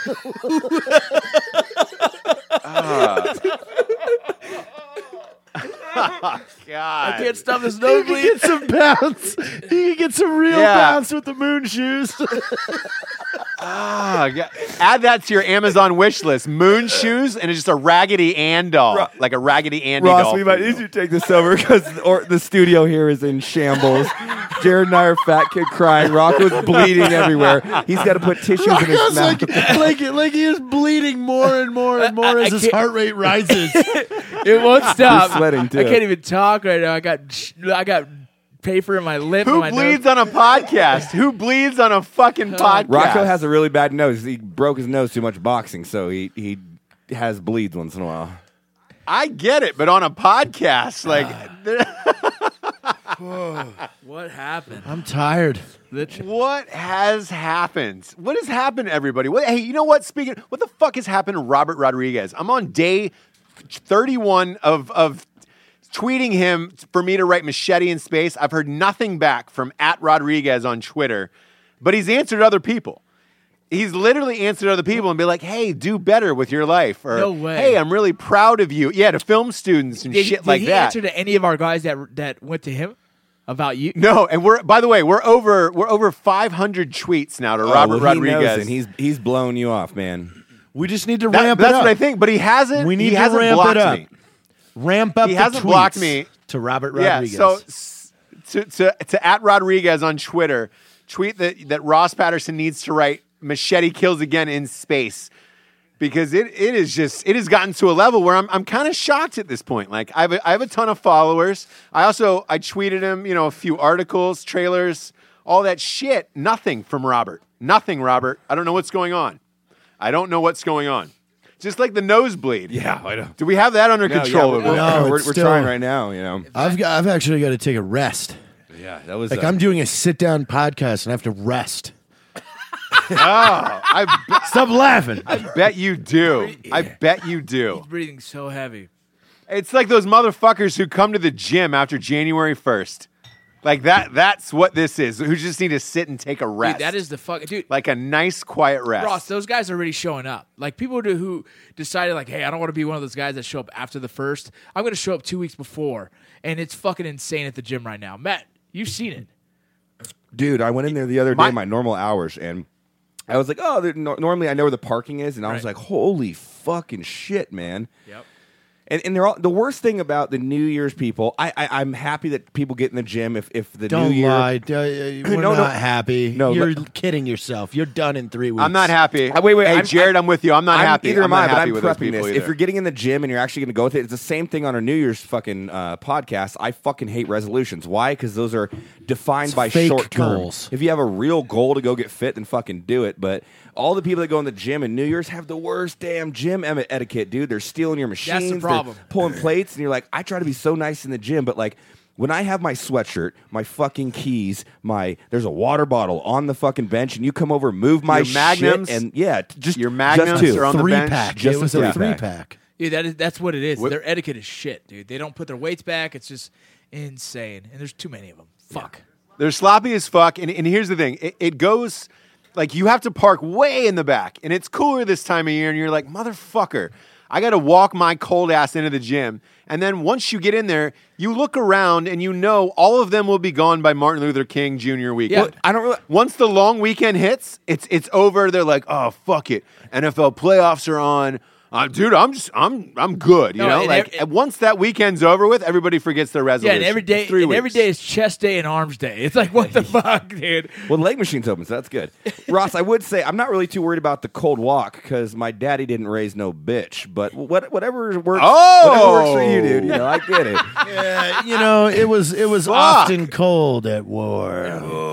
God. I can't stop this You nosebleed. could get some bounce. You could get some real Yeah. bounce with the moon shoes. Ah, yeah. Add that to your Amazon wish list. Moon shoes and it's just a Raggedy Ann doll. Like a Raggedy Andy Ross, doll. we for might you. need you to take this over because the studio here is in shambles. Jared and I are fat kid crying. Rocco's bleeding everywhere. He's got to put tissues in his Rocco's mouth. like he is bleeding more and more and more I as his can't- heart rate rises. It won't stop. You're sweating, too. I can't even talk right now. I got paper in my lip. Who and my bleeds nose. on a podcast? Who bleeds on a fucking podcast? Rocco has a really bad nose. He broke his nose too much boxing, so he has bleeds once in a while. I get it, but on a podcast, like, What happened? I'm tired. what has happened? What has happened, everybody? Hey, you know what? Speaking, what the fuck has happened to Robert Rodriguez? I'm on day 31 of tweeting him for me to write machete in space. I've heard nothing back from @Rodriguez on Twitter, but he's answered other people. He's literally answered other people and be like, hey, do better with your life. Or, No way. hey, I'm really proud of you. Yeah, to film students and shit like did he that. answer to any of our guys that went to him about you? No, and by the way, we're over 500 tweets now to Robert well, he knows Rodriguez. and he's blowing you off, man. We just need to ramp it That's up. what I think, but he hasn't. We need he to hasn't ramp blocked it up. me. Ramp up He the hasn't blocked tweets me. to Robert Yeah, Rodriguez. so to @Rodriguez on Twitter, tweet that Ross Patterson needs to write "Machete kills again in space," because it has gotten to a level where I'm kind of shocked at this point. Like I have a ton of followers. I tweeted him, a few articles, trailers, all that shit. Nothing from Robert. Nothing, Robert. I don't know what's going on. Just like the nosebleed. Yeah, I know. Do we have that under control? Yeah, No, we're it's we're still- trying right now. I've actually got to take a rest. Yeah, that was Like I'm doing a sit down podcast and I have to rest. Stop laughing. I bet you do. I bet you do. He's breathing so heavy. It's like those motherfuckers who come to the gym after January 1st. Like that's what this is. Who just need to sit and take a rest. Dude, that is the fuck, dude. like a nice quiet rest. Ross, those guys are already showing up. Like people who decided, like, hey, I don't want to be one of those guys that show up after the first. I'm going to show up 2 weeks before, and it's fucking insane at the gym right now. Matt, you've seen it. Dude, I went in there the other day, my normal hours, and I was like, oh, normally I know where the parking is, and I was Right. like, holy fucking shit, man. Yep. And they're all, the worst thing about the New Year's people, I'm happy that people get in the gym if the Don't New Year. lie. We're No, not happy. No, You're but- kidding yourself. You're done in 3 weeks. I'm not happy. Wait, Hey, Jared, I'm with you. I'm not happy. Either I'm am not I, but happy I'm with those prepping people this. either. If you're getting in the gym and you're actually going to go with it, it's the same thing on our New Year's fucking podcast. I fucking hate resolutions. Why? Because those are defined by fake short term. goals. If you have a real goal to go get fit, then fucking do it. But all the people that go in the gym in New Year's have the worst damn gym etiquette, dude. They're stealing your machines. That's the problem. They're pulling plates, and you're like, I try to be so nice in the gym, but like, when I have my sweatshirt, my fucking keys, there's a water bottle on the fucking bench, and you come over, move my Your magnums? shit, and yeah, just Your magnums just two. are on the Three bench. pack. Just It was a a three-pack. 3-pack. Dude, that's what it is. What- Their etiquette is shit, dude. They don't put their weights back. It's just insane. And there's too many of them. Fuck. They're sloppy as fuck. And here's the thing. It goes, like, you have to park way in the back. And it's cooler this time of year. And you're like, motherfucker, I got to walk my cold ass into the gym. And then once you get in there, you look around and you know all of them will be gone by Martin Luther King Jr. weekend. Yeah. I don't really. Once the long weekend hits, it's over. They're like, oh, fuck it. NFL playoffs are on. Dude, I'm good. You No, know, and like and once that weekend's over with, everybody forgets their Yeah, resolution. and every day, It's 3 weeks. every day is chest day and arms day. It's like, what the fuck, dude? Well, the leg machine's open, so that's good. Ross, I would say I'm not really too worried about the cold walk because my daddy didn't raise no bitch. But whatever works, whatever works for you, dude. You know, I get it. It was often cold at war.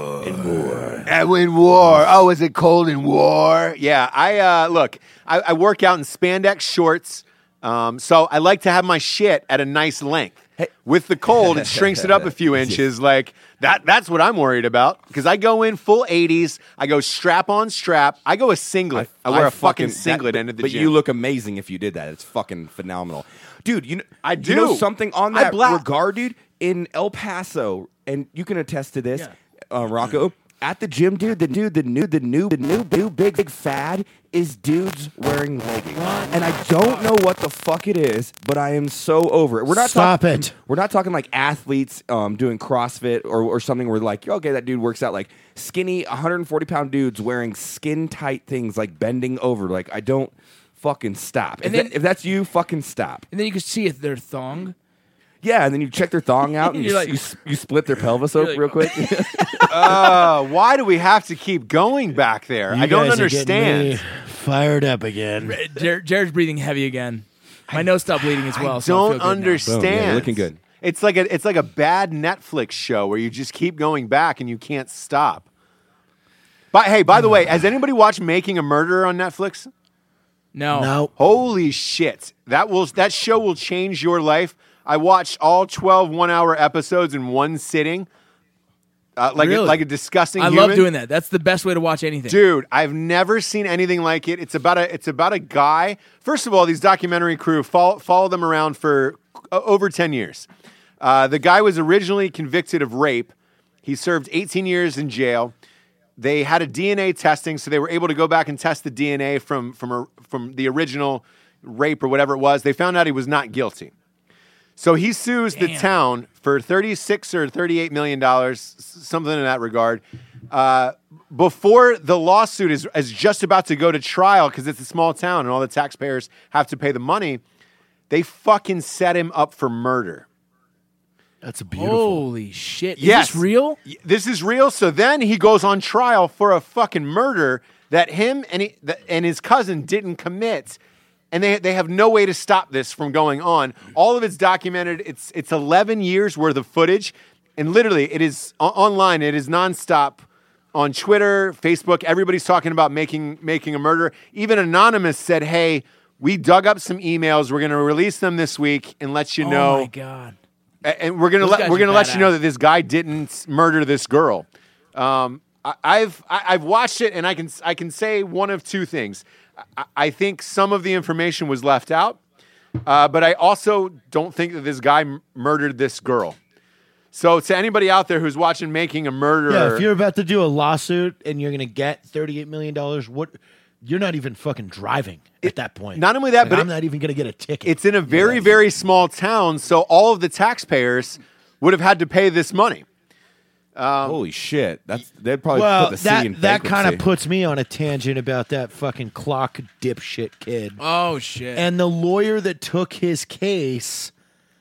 In war. Oh, is it cold in war? Yeah, I work out in spandex shorts, so I like to have my shit at a nice length. With the cold, it shrinks it up a few inches. Like that's what I'm worried about because I go in full 80s. I go strap on strap. I go a singlet. I wear a fucking singlet into the but gym. you look amazing if you did that. It's fucking phenomenal, dude. You know, I You know do. something on I that black- regard, dude. In El Paso, and you can attest to this, Rocco. At the gym, dude, the new big fad is dudes wearing leggings, and I don't know what the fuck it is, but I am so over it. We're not Stop talking, it. We're not talking like athletes doing CrossFit or something where like, okay, that dude works out. Like skinny 140-pound dudes wearing skin tight things, like bending over. Like I don't fucking stop. And If that's you, fucking stop. And then you can see if their thong. Yeah, and then you check their thong out and You're like- you split their pelvis open like, real quick. Why do we have to keep going back there? You I don't guys are getting understand. me fired up again. Jared's breathing heavy again. My nose stopped bleeding as well. I so I don't feel good now. understand. Boom. Yeah, you're looking good. It's like a bad Netflix show where you just keep going back and you can't stop. But hey, by the way, has anybody watched Making a Murderer on Netflix? No. No. Holy shit. That show will change your life. I watched all 12 one-hour episodes in one sitting. Really? like a disgusting. I human. love doing that. That's the best way to watch anything. Dude, I've never seen anything like it. It's about a guy. First of all, these documentary crew follow them around for over 10 years. The guy was originally convicted of rape. He served 18 years in jail. They had a DNA testing, so they were able to go back and test the DNA from the original rape or whatever it was. They found out he was not guilty. So he sues the town for $36 or $38 million, something in that regard. Before the lawsuit is just about to go to trial, because it's a small town and all the taxpayers have to pay the money, they fucking set him up for murder. That's a beautiful. Holy shit. Is Yes. this real? This is real. So then he goes on trial for a fucking murder that him and his cousin didn't commit. And they have no way to stop this from going on. All of it's documented. It's 11 years worth of footage. And literally, it is online. It is nonstop on Twitter, Facebook. Everybody's talking about making a murder. Even Anonymous said, hey, we dug up some emails. We're going to release them this week and let you know. Oh, my God. And we're gonna Those guys are let you know badass. that this guy didn't murder this girl. I've watched it, and I can say one of two things. I think some of the information was left out, but I also don't think that this guy murdered this girl. So to anybody out there who's watching Making a Murderer, Yeah, if you're about to do a lawsuit and you're going to get $38 million, what? You're not even fucking driving at that point. Not only that, Like, but I'm not even going to get a ticket. it's in a very, very small town, so all of the taxpayers would have had to pay this money. Holy shit! They'd probably well, put the city in that kind of bankruptcy. puts me on a tangent about that fucking clock dipshit kid. Oh, shit. And the lawyer that took his case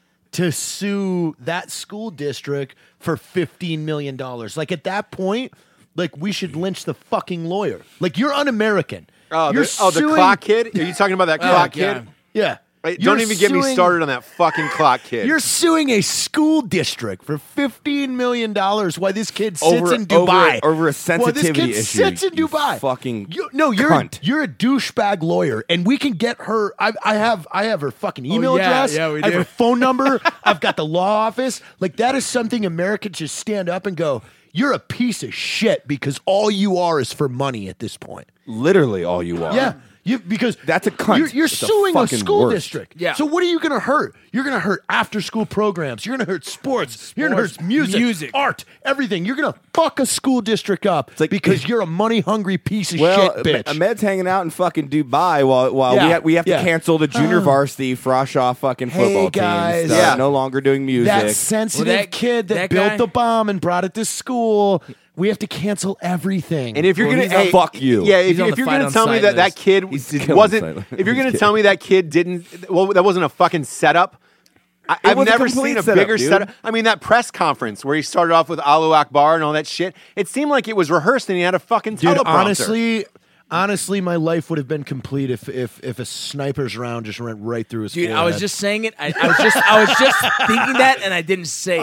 to sue that school district for $15 million. Like, at that point, like, we should lynch the fucking lawyer. Like, you're un-American. Oh, You're the suing- clock kid? Are you talking about that clock kid? God. Yeah. Right, You're don't even get me suing- started on that fucking clock kid. You're suing a school district for $15 million while this kid sits in Dubai. over a While this sensitivity kid issue. sits in you Dubai. fucking You're cunt. you're a douchebag lawyer, and we can get her. I have her fucking email yeah, address. yeah, we I have do. her phone number. I've got the law office. Like, that is something Americans just stand up and go, "You're a piece of shit," because all you are is for money at this point. Literally all you are. Yeah. Because That's a cunt. You're It's the suing a fucking school worst. district. Yeah. So what are you going to hurt? You're going to hurt after-school programs. You're going to hurt sports. You're going to hurt music, art, everything. You're going to fuck a school district up like- because you're a money-hungry piece of Well, shit, bitch. Ahmed's hanging out in fucking Dubai while Yeah, we have to yeah. cancel the junior varsity Froshaw fucking Hey, football guys. team. Yeah. No longer doing music. that sensitive Well, that- kid that that built guy- the bomb and brought it to school. We have to cancel everything. And if you're Well, gonna he's on fuck you. yeah, He's if on the you're fight gonna on tell me sight that list. kid He's killing wasn't, sight list. if you're gonna Just tell me that kid didn't, well, that wasn't a fucking setup. I've was a never complete seen a setup, bigger dude. setup. I mean, that press conference where he started off with Allahu Akbar and all that shit. It seemed like it was rehearsed, and he had a fucking Dude, teleprompter. honestly, my life would have been complete if a sniper's round just went right through his Dude, forehead. I was just saying it. I was just thinking that, and I didn't say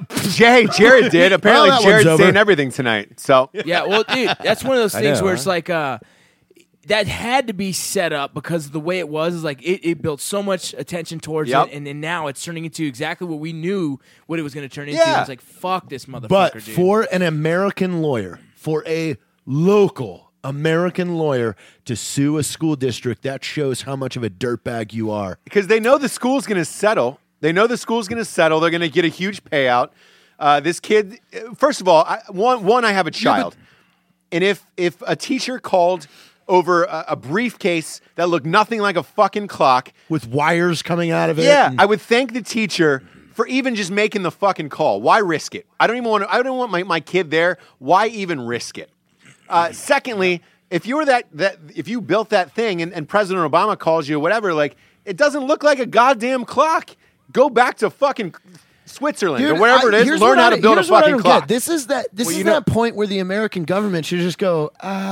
it. Jared did. Apparently, Well, that Jared's one's over. saying everything tonight. So Yeah, well, dude, that's one of those things know, where it's huh? like that had to be set up because the way it was is like it built so much attention towards Yep. it, and then now it's turning into exactly what we knew what it was going to turn into. Yeah. I was like, fuck this motherfucker, But dude. for an American lawyer, for a local American lawyer to sue a school district, that shows how much of a dirtbag you are. because they know the school's going to settle. They know the school's going to settle. They're going to get a huge payout. This kid, first of all, I have a child, and if a teacher called over a briefcase that looked nothing like a fucking clock, With wires coming out of it. yeah, and- I would thank the teacher for even just making the fucking call. Why risk it? I don't want my kid there. Why even risk it? Secondly, if you were if you built that thing and President Obama calls you or whatever, like, it doesn't look like a goddamn clock. Go back to fucking Switzerland Dude, or wherever it is. here's Learn what how I- to build a here's what I fucking don't clock. get. This is that point where the American government should just go,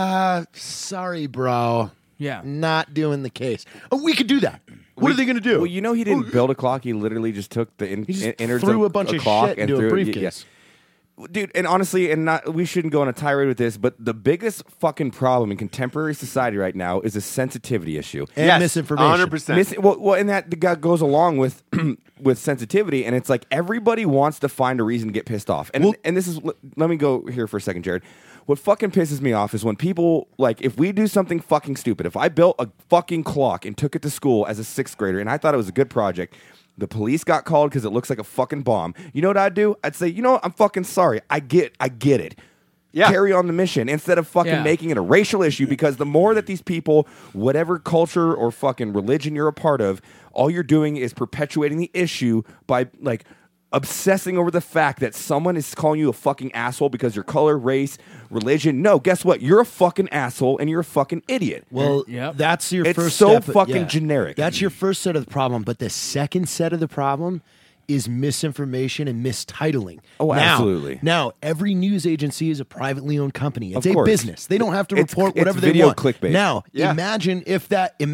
sorry, bro. Yeah. Not doing the case. Oh, we could do that. What are they going to do? Well, you know he didn't build a clock. He literally just took the He just innards threw of a bunch of clock shit and into a threw it- briefcase. Dude, and honestly, we shouldn't go on a tirade with this, but the biggest fucking problem in contemporary society right now is a sensitivity issue. And Yes, misinformation. 100%. Well, and that goes along with with sensitivity, and it's like everybody wants to find a reason to get pissed off. And this is, let me go here for a second, Jared. What fucking pisses me off is when people, like, if we do something fucking stupid, if I built a fucking clock and took it to school as a 6th grader and I thought it was a good project, the police got called because it looks like a fucking bomb. You know what I'd do? I'd say, you know what? I'm fucking sorry. I get it. Yeah. Carry on the mission instead of fucking making it a racial issue, because the more that these people, whatever culture or fucking religion you're a part of, all you're doing is perpetuating the issue by, like, obsessing over the fact that someone is calling you a fucking asshole because your color, race, religion. No, guess what? You're a fucking asshole and you're a fucking idiot. Well, Yep. that's your It's first so step. fucking generic. That's your first set of the problem. But the second set of the problem is misinformation and mistitling. Oh, Now- absolutely. Now, every news agency is a privately owned company. It's Of a course. business. They don't have to It's- report it's whatever they video want. clickbait. Now, Yeah. imagine if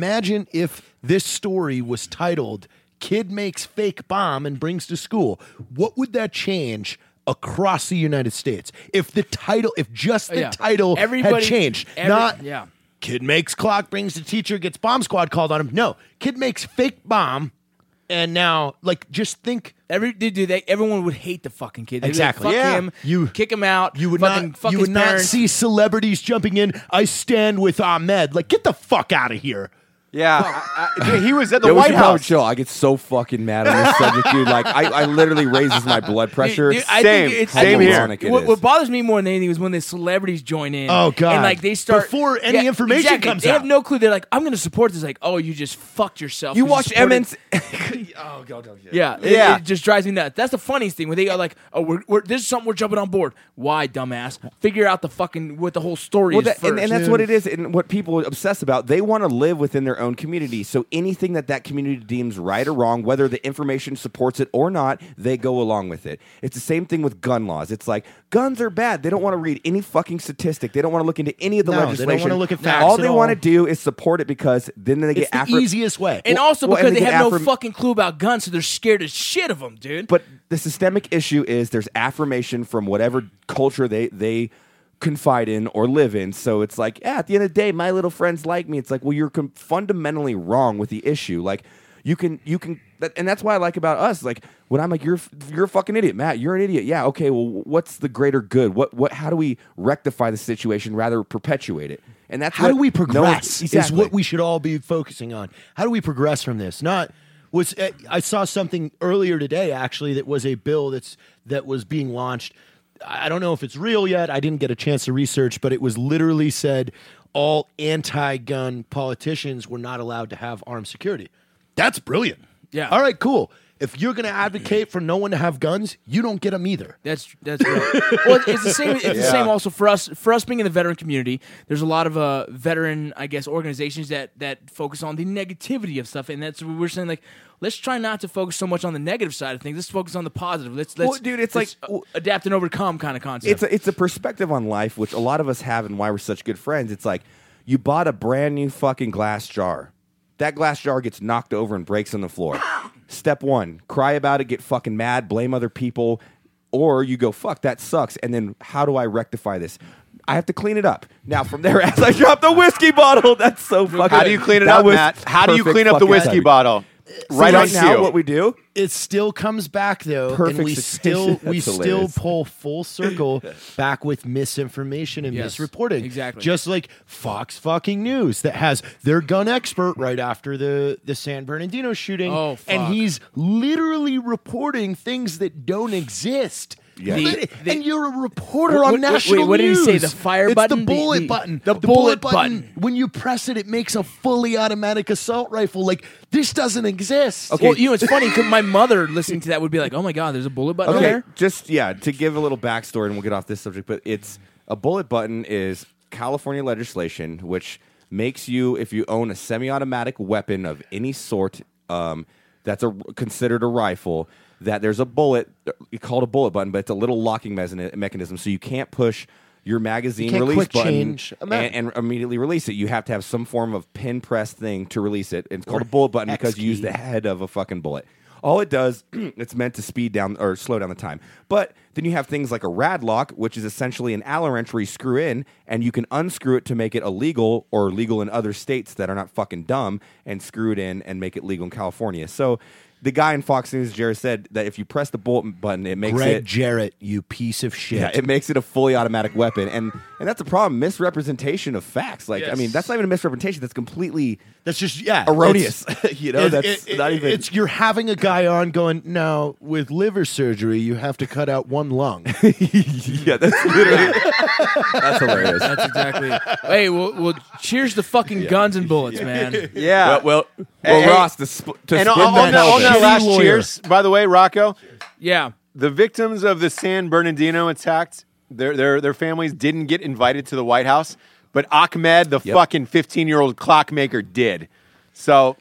this story was titled "Kid Makes Fake Bomb and Brings to School." What would that change across the United States if just the title had Everybody changed? Not yeah. Kid makes clock, brings the teacher, gets bomb squad called on him. No, kid makes fake bomb, and now, like, just think. Everyone would hate the fucking kid. They'd be Exactly. Like, Fuck Yeah. him. Kick him out. You would fucking, fuck you his would not parents. see celebrities jumping in. I stand with Ahmed. Like, get the fuck out of here. Yeah, dude, he was at the Yo, we White should probably House. chill. I get so fucking mad on this subject, dude. Like, I literally raises my blood pressure. Dude, I Same. think it's, Same I think here. ironic it What, is. what bothers me more than anything is when the celebrities join in. Oh, God. And like they start Before any information exactly. comes they out. have no clue. They're like, I'm going to support this. Like, oh, you just fucked yourself. You 'cause watched supported- MNC. Oh, God. Yeah, Yeah. It just drives me nuts. That's the funniest thing when they are like, "Oh, this is something we're jumping on board." Why, dumbass? Figure out what the whole story is first. And that's what it is, and what people obsess about. They want to live within their own community. So anything that community deems right or wrong, whether the information supports it or not, they go along with it. It's the same thing with gun laws. It's like, guns are bad. They don't want to read any fucking statistic. They don't want to look into any of the No, they legislation. don't wanna look at facts All at they all. want to do is support it because then they get It's the easiest way. and also well, because and they they have get no affirm- fucking clue about guns, so they're scared as shit of them, dude. But the systemic issue is there's affirmation from whatever culture they confide in or live in. So it's like, at the end of the day, my little friends like me. It's like, well, you're fundamentally wrong with the issue. Like, you can, and that's why I like about us. Like, when I'm like, you're a fucking idiot, Matt. You're an idiot. Yeah, okay. Well, what's the greater good? How do we rectify the situation rather perpetuate it? And that's How do we progress? Exactly. Is what we should all be focusing on. How do we progress from this? I saw something earlier today actually that was a bill that was being launched. I don't know if it's real yet. I didn't get a chance to research, but it was literally said all anti-gun politicians were not allowed to have armed security. That's brilliant. Yeah. All right, cool. If you're going to advocate for no one to have guns, you don't get them either. That's right. Well, it's the same. It's the same also for us. For us being in the veteran community, there's a lot of veteran, I guess, organizations that focus on the negativity of stuff, and that's what we're saying. Like, let's try not to focus so much on the negative side of things. Let's focus on the positive. Let's dude, it's let's adapt and overcome kind of concept. It's a perspective on life, which a lot of us have, and why we're such good friends. It's like, you bought a brand new fucking glass jar. That glass jar gets knocked over and breaks on the floor. Step one, cry about it, get fucking mad, blame other people, or you go, fuck, that sucks. And then how do I rectify this? I have to clean it up. Now, from there, as I drop the whiskey bottle, that's so fucking... How do you clean it that up, was Matt? How do you perfect clean up the fucking whiskey timing. bottle? Right on now, cue. what we do... It still comes back though, Perfect and we situation. still That's hilarious. pull full circle back with misinformation and Yes, misreporting. exactly. Just like Fox fucking News that has their gun expert right after the San Bernardino shooting, Oh, fuck. and he's literally reporting things that don't exist. Yeah. And you're a reporter on Wait, national what did he news. say? The fire it's button? the bullet The- button. the bullet button. When you press it, it makes a fully automatic assault rifle. Like, this doesn't exist. Okay. Well, it's funny because my mother listening to that would be like, "Oh my god, there's a bullet button Okay, there." just to give a little backstory, and we'll get off this subject, but it's a bullet button is California legislation, which makes you, if you own a semi-automatic weapon of any sort, that's considered a rifle, that there's a bullet, you call it a bullet button, but it's a little locking mechanism, so you can't push your magazine can't release quick button change a mag. and immediately release it. You have to have some form of pin press thing to release it. It's called a bullet button X because you use key. the head of a fucking bullet. All it does, it's meant to speed down or slow down the time. But then you have things like a rad lock, which is essentially an Allen wrench where you screw in and you can unscrew it to make it illegal or legal in other states that are not fucking dumb and screw it in and make it legal in California. So the guy in Fox News, Jarrett, said that if you press the bullet button, it makes Greg it... Jarrett, you piece of shit. Yeah, it makes it a fully automatic weapon. And that's a problem. Misrepresentation of facts. Like, I mean, that's not even a misrepresentation. That's completely... That's just erroneous. You know, that's not even... It's you're having a guy on going, now, with liver surgery, you have to cut out one lung. Yeah, that's literally... That's hilarious. That's exactly it. Hey, well, cheers to fucking guns and bullets, man. Yeah. Well, Hey, Ross, and split on that that last Shitty lawyer. cheers, by the way, Rocco, Yeah. the victims of the San Bernardino attacks, their families didn't get invited to the White House, but Ahmed, the fucking 15-year-old clockmaker, did. So,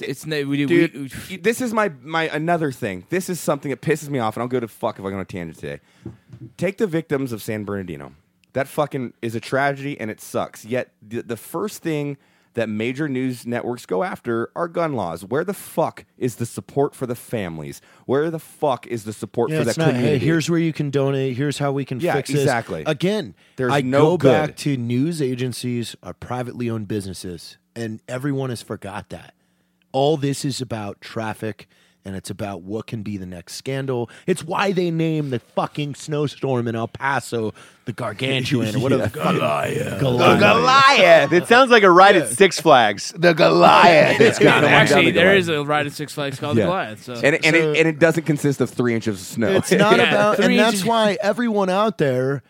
Dude, this is my another thing. This is something that pisses me off, and I'll go to fuck if I go on a tangent today. Take the victims of San Bernardino. That fucking is a tragedy, and it sucks. Yet the first thing that major news networks go after are gun laws. Where the fuck is the support for the families? Where the fuck is the support for the community? Hey, here's where you can donate. Here's how we can fix this. Exactly. Again, There's I no go good. back to news agencies are privately owned businesses, and everyone has forgot that. All this is about traffic, and it's about what can be the next scandal. It's why they name the fucking snowstorm in El Paso the Gargantuan or whatever. Goliath. Goliath. It sounds like a ride at Six Flags. The Goliath. It's got Actually, there is a ride at Six Flags called the Goliath. So. And it doesn't consist of 3 inches of snow. It's not Yeah, about, 3 and that's inches. why everyone out there,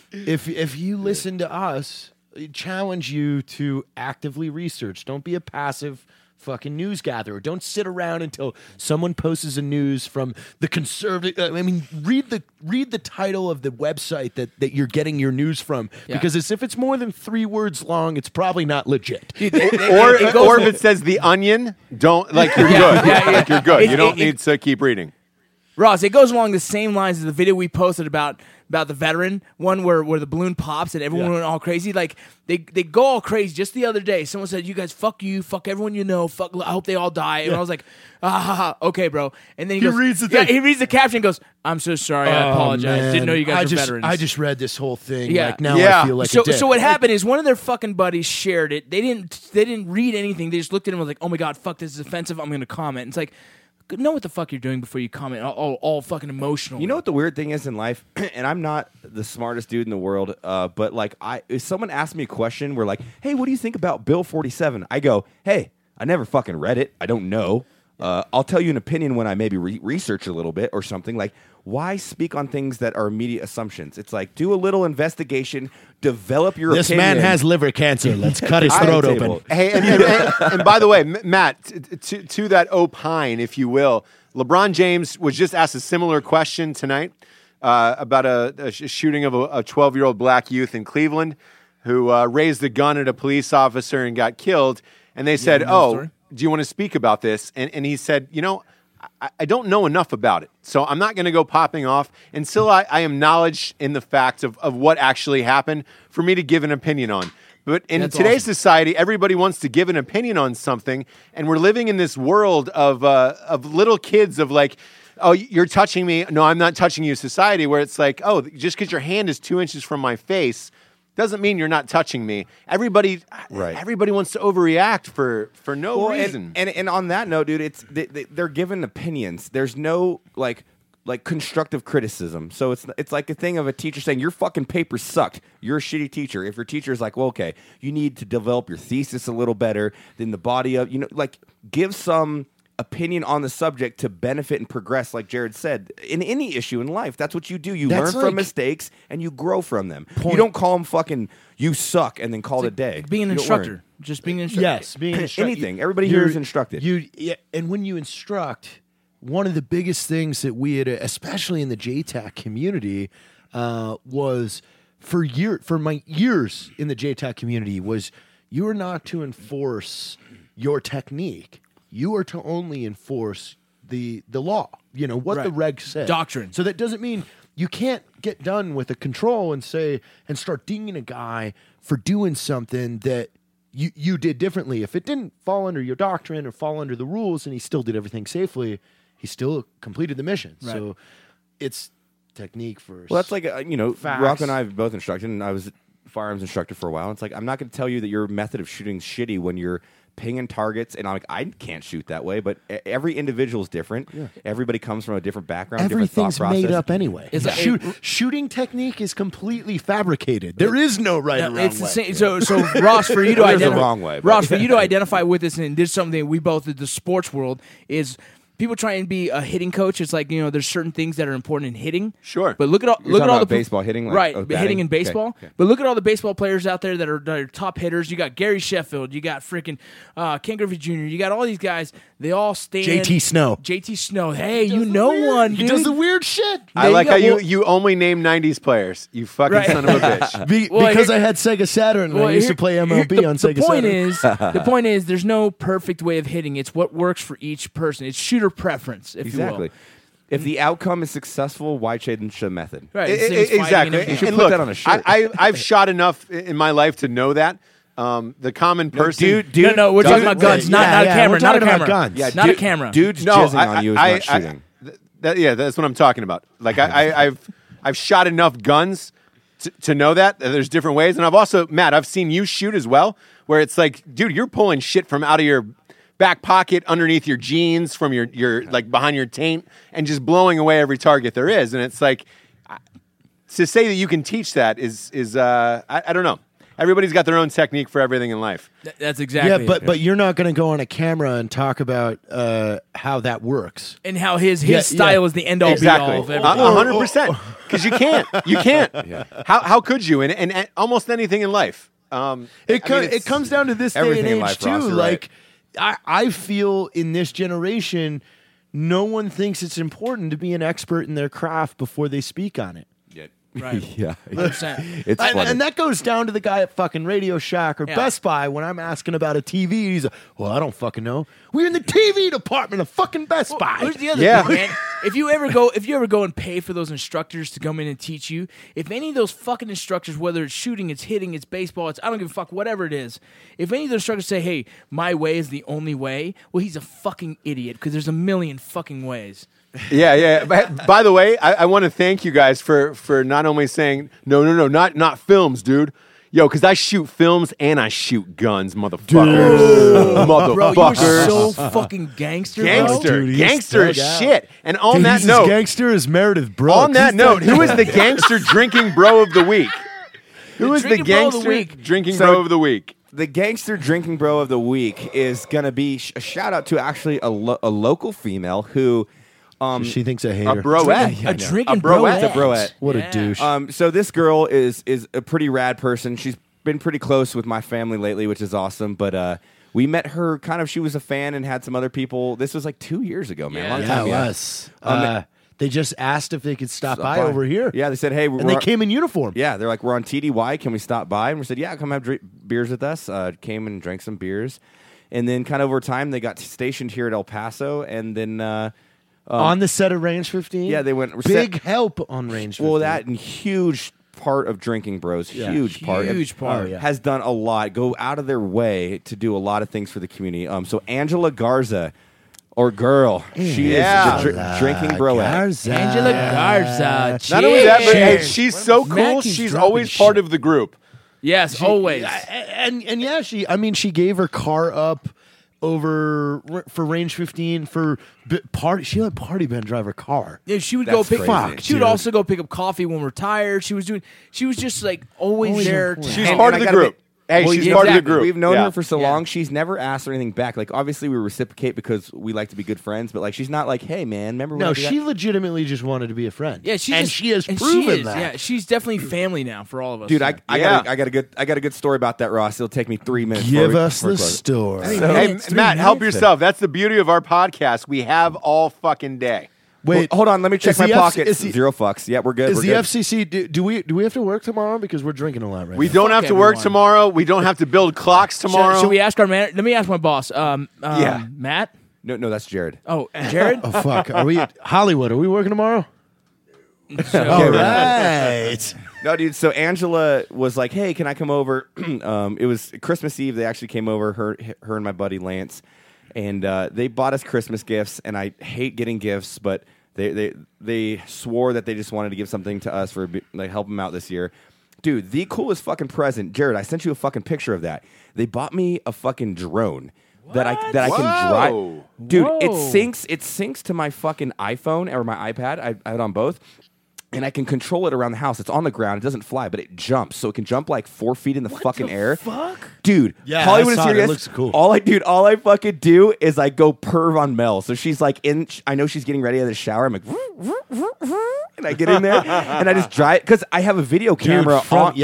if you listen to us, challenge you to actively research. Don't be a passive fucking news gatherer. Don't sit around until someone posts a news from the conservative. I mean, read the title of the website that you're getting your news from, because as if it's more than 3 words long, it's probably not legit. Or if it says The Onion, don't, like, you're good. Like, you're good. You don't need to keep reading. Ross, it goes along the same lines as the video we posted about the veteran one where the balloon pops and everyone went all crazy. Like they go all crazy. Just the other day, someone said, "You guys, fuck you, fuck everyone you know, fuck. I hope they all die." And I was like, okay, bro. And then he goes, reads the thing. he reads the caption and goes, "I'm so sorry, I apologize. Man. Didn't know you guys were veterans." I just read this whole thing. Yeah. Like, now Yeah. I feel like a dick. So what happened is one of their fucking buddies shared it. They didn't read anything. They just looked at him and was like, "Oh my god, fuck, this is offensive. I'm going to comment." And it's like, know what the fuck you're doing before you comment all fucking emotional. You know what the weird thing is in life, and I'm not the smartest dude in the world, but like if someone asks me a question, we're like, "Hey, what do you think about Bill 47?" I go, "Hey, I never fucking read it. I don't know. I'll tell you an opinion when I maybe research a little bit or something." Like, why speak on things that are immediate assumptions? It's like, do a little investigation, develop your This opinion. man has liver cancer. Let's cut his throat open. Hey, and by the way, Matt, to that opine, if you will, LeBron James was just asked a similar question tonight about a shooting of a 12-year-old black youth in Cleveland who raised a gun at a police officer and got killed. And they said, "Oh, do you want to speak about this?" And he said, I don't know enough about it, so I'm not going to go popping off until I am knowledge in the fact of what actually happened for me to give an opinion on. But in today's society, everybody wants to give an opinion on something, and we're living in this world of little kids of like, "Oh, you're touching me. No, I'm not touching you," society, where it's like, "Oh, just because your hand is 2 inches from my face doesn't mean you're not touching me." Everybody wants to overreact for no reason. And on that note, dude, it's they're given opinions. There's no like constructive criticism. So it's like a thing of a teacher saying your fucking paper sucked. You're a shitty teacher. If your teacher is like, "Well, okay, you need to develop your thesis a little better than the body of," like give some opinion on the subject to benefit and progress, like Jared said, in any issue in life. That's what you do. You learn from mistakes and you grow from them. You don't call them fucking "you suck" and then call it a day. being an You don't instructor. learn. Just being an instructor. Yes, being instructed. Anything. Everybody here is instructed. And when you instruct, one of the biggest things that we had, especially in the JTAC community, was for my years in the JTAC community, was you are not to enforce your technique. You are to only enforce the law. What the regs say. Doctrine. So that doesn't mean you can't get done with a control and start dinging a guy for doing something that you did differently. If it didn't fall under your doctrine or fall under the rules and he still did everything safely, he still completed the mission. Right. So it's technique first. Well, that's like Facts. Rocco and I have both instructed, and I was a firearms instructor for a while. It's like I'm not going to tell you that your method of shooting is shitty when you're pinging targets, and I'm like, I can't shoot that way. But every individual is different. Everybody comes from a different background, Everything's different thought made process. up anyway. It's like- Shooting technique is completely fabricated. There is no right or No, wrong it's the way. same. So Ross, for you to There's a identify, wrong way, but- Ross, for you to identify with this, and this is something we both in the sports world is. People try and be a hitting coach. It's like there's certain things that are important in hitting. Sure. but look at all You're talking the about baseball hitting, like, right? batting? Hitting in Okay, baseball. okay. But look at all the baseball players out there that are top hitters. You got Gary Sheffield. You got freaking Ken Griffey Jr. You got all these guys. They all stand. JT Snow. JT Snow. Hey, you know one. He Dude. does the weird shit. I like how Well- you only name 90s players. You fucking Right. son of a bitch. Well, Because here- I had Sega Saturn and Well, I used here- to play here- MLB on Sega the point Saturn. is, the point is, there's no perfect way of hitting. It's what works for each person. It's shooter preference, if you Exactly. will. If the outcome is successful, why change the method? Right. it's the same as fighting Exactly. and You should And put look, that on a shirt. I've shot enough in my life to know that. The common person. No, we're talking about guns, not a camera, we're not a talking about camera. guns. Yeah, Not a dude- camera. Dudes No, jizzing on you is not shooting. That's what I'm talking about. Like I've shot enough guns to know that there's different ways, and I've also, Matt, I've seen you shoot as well, where it's like, dude, you're pulling shit from out of your back pocket, underneath your jeans, from your like behind your taint, and just blowing away every target there is. And it's like, to say that you can teach that is I don't know. Everybody's got their own technique for everything in life. That's exactly. Yeah, but you're not going to go on a camera and talk about how that works. and how his Yeah, style yeah. is the end all Exactly, be all of everything. 100%. Because you can't. How could you? And almost anything in life. It comes down to this day and everything in age life, too. Ross, you're Like I feel in this generation, no one thinks it's important to be an expert in their craft before they speak on it. Right. Yeah. 100%. It's funny. And that goes down to the guy at fucking Radio Shack or Yeah. Best Buy when I'm asking about a TV. He's like, well, I don't fucking know. We're in the TV department of fucking Best Buy. Here's the other Yeah. thing, man. If you ever go and pay for those instructors to come in and teach you, if any of those fucking instructors, whether it's shooting, it's hitting, it's baseball, it's I don't give a fuck, whatever it is, if any of those instructors say, "Hey, my way is the only way," well, he's a fucking idiot because there's a million fucking ways. Yeah. By the way, I want to thank you guys for not only saying no, not films, dude. Yo, because I shoot films and I shoot guns, motherfuckers. Bro, you're Motherfuckers. so fucking gangster, bro. Gangster. Dude, he's Gangster as stuck out. shit. And on Dude, that he's note, as gangster as Meredith Brooks. on that He's note, stuck who is out. the gangster drinking bro of the week? Who is the Drinking bro of the gangster week. drinking So- bro of the week? The gangster drinking bro of the week is going to be a shout out to actually a local female who. She thinks I hate A her. broette. A drinking A broette. It's a broette. What Yeah. a douche. So this girl is a pretty rad person. She's been pretty close with my family lately, which is awesome. But we met her she was a fan and had some other people. This was like 2 years ago, man. Yeah. Long yeah, time it ago. was. They just asked if they could stop by by. over here. Yeah, they said, hey, And they came in uniform. Yeah, they're like, we're on TDY. Can we stop by? And we said, yeah, come have beers with us. Came and drank some beers. And then kind of over time, they got stationed here at El Paso. And then, On the set of Range 15? yeah, they went. Big help on Range 15. Well, that and huge part of Drinking Bros, Yeah. huge part. Huge part. Oh, yeah. Has done a lot, go out of their way to do a lot of things for the community. So Angela Garza, or girl, she Yeah. is the drinking broette. Garza. Angela Garza. Not only that, but hey, Cheers. she's so cool. Mackey's She's dropping always shit. part of the group. Yes, always. And yeah, she gave her car up over for Range 15 for party. She let Party Ben drive her car. Yeah, she would That's go pick. crazy. She would Dude. also go pick up coffee when we're tired. She was just like always there. important. She's And- part and of I the gotta group. Hey, Well, she's yeah, part of the exactly. group. We've known Yeah. her for so Yeah. long. She's never asked for anything back. Like, obviously, we reciprocate because we like to be good friends. But like, she's not like, "Hey, man, remember?" when I No, did that?" she legitimately just wanted to be a friend. Yeah, she and just, she has and proven is, that. Yeah, she's definitely family now for all of us. Dude, I Yeah. got a good story about that, Ross. It'll take me 3 minutes. Give before us we the close. story. Hey, It's 3 Matt, help minutes. yourself. That's the beauty of our podcast. We have all fucking day. Wait, Well, hold on. Let me check is my the pockets. is the- Zero fucks. Yeah, we're good. Is we're the good. FCC? Do we have to work tomorrow because we're drinking a lot right We now? don't Fuck have to work everyone. tomorrow. We don't have to build clocks tomorrow. Should we ask our manager? Let me ask my boss. Yeah. Matt. No, that's Jared. Oh, Jared. Oh fuck! Are we Hollywood? Are we working tomorrow? So- All right. No, dude. So Angela was like, "Hey, can I come over?" It was Christmas Eve. They actually came over. Her and my buddy Lance, and they bought us Christmas gifts. And I hate getting gifts, but they swore that they just wanted to give something to us for like help them out this year. Dude, the coolest fucking present, Jared. I sent you a fucking picture of that. They bought me a fucking drone. That I can drive. Dude, Whoa. it syncs to my fucking iPhone or my iPad. I have it on both. And I can control it around the house. It's on the ground. It doesn't fly, but it jumps. So it can jump like 4 feet in the fucking air. Fuck? Dude, Yeah, Hollywood I saw and it. It Sirius. looks cool. All I fucking do is I go perv on Mel. So she's like I know she's getting ready out of the shower. I'm like, and I get in there and I just drive because I have a video camera from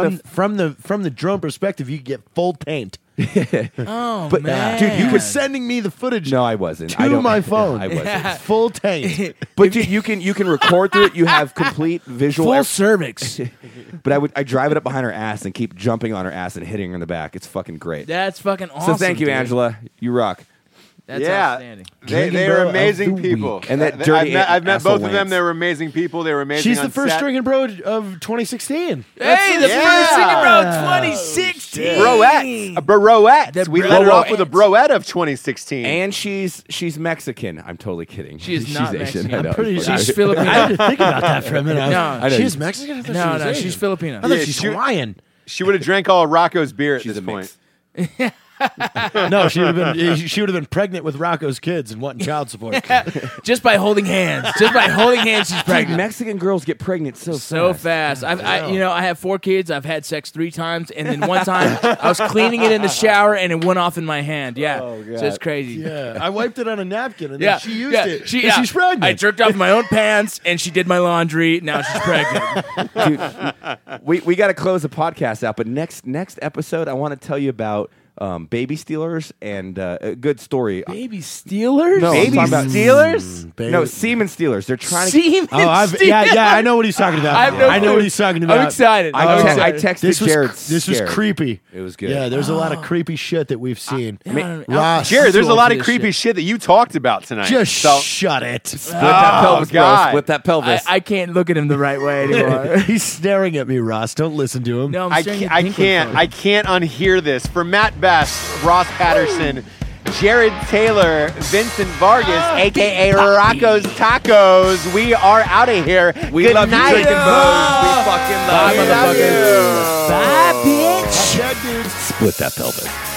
on the drone perspective, you get full taint. Oh, But, man. Dude, you were sending me the footage. No, I wasn't. To I don't, my phone. I wasn't. Full taint. But dude, you can record through it. You have complete visual. Full cervix. But I drive it up behind her ass and keep jumping on her ass and hitting her in the back. It's fucking great. That's fucking awesome. So thank you, dude. Angela. You rock. That's Yeah. outstanding. They Drinking are bro of amazing the people. week. And that I've dirty met, I've met asshole both of them. Lance. They were amazing people. They were amazing. She's the on first set. drinking bro of 2016. Hey, the Yeah. first Singing Bro 2016. Broettes. A broette. The We let her off broettes. with a broette of 2016. And she's Mexican. I'm totally kidding. She is She's not Asian. Mexican. I know. I'm pretty sure. She's Filipino. I had to think about that for a minute. No. I know. She's Mexican? I thought she No, was no, Asian. she's Filipino. I thought Yeah, she's she- Hawaiian. she would have drank all of Rocco's beer at She's this a point. mix. No, she would have been pregnant with Rocco's kids and wanting child support. Just by holding hands. Just by holding hands, she's Dude, pregnant. Mexican girls get pregnant So fast. I have 4 kids. I've had sex 3 times, and then one time I was cleaning it in the shower, and it went off in my hand. Yeah, so it's crazy. Yeah, I wiped it on a napkin and Yeah, then she used yeah, it. She, and yeah. she's pregnant. I jerked off my own pants, and she did my laundry. Now she's pregnant. We got to close the podcast out, but next episode I want to tell you about baby stealers and a good story. Baby Steelers? No, Baby I'm talking about Steelers? baby. No, semen stealers. They're trying to. Semen yeah, I know what he's talking about. I have no I know clue. what he's talking about. I'm excited. I texted This was Jared. this was scared. creepy. It was good. Yeah, there's a lot of creepy shit that we've seen. Ross. Jared, there's a lot of This creepy shit that you talked about tonight. Just So- shut it. Split that pelvis, bro. God. Split that pelvis. I can't look at him the right way anymore. He's staring at me, Ross. Don't listen to him. No, I'm I staring can't, at I Pink can't. One I can't unhear this. For Matt Best, Ross Patterson, Jared Taylor, Vincent Vargas, a.k.a. Rocco's Tacos, we are out of here. we Good love night. you, drinking bros. We fucking love We you. love you. Bye, bitch. Split that pelvis.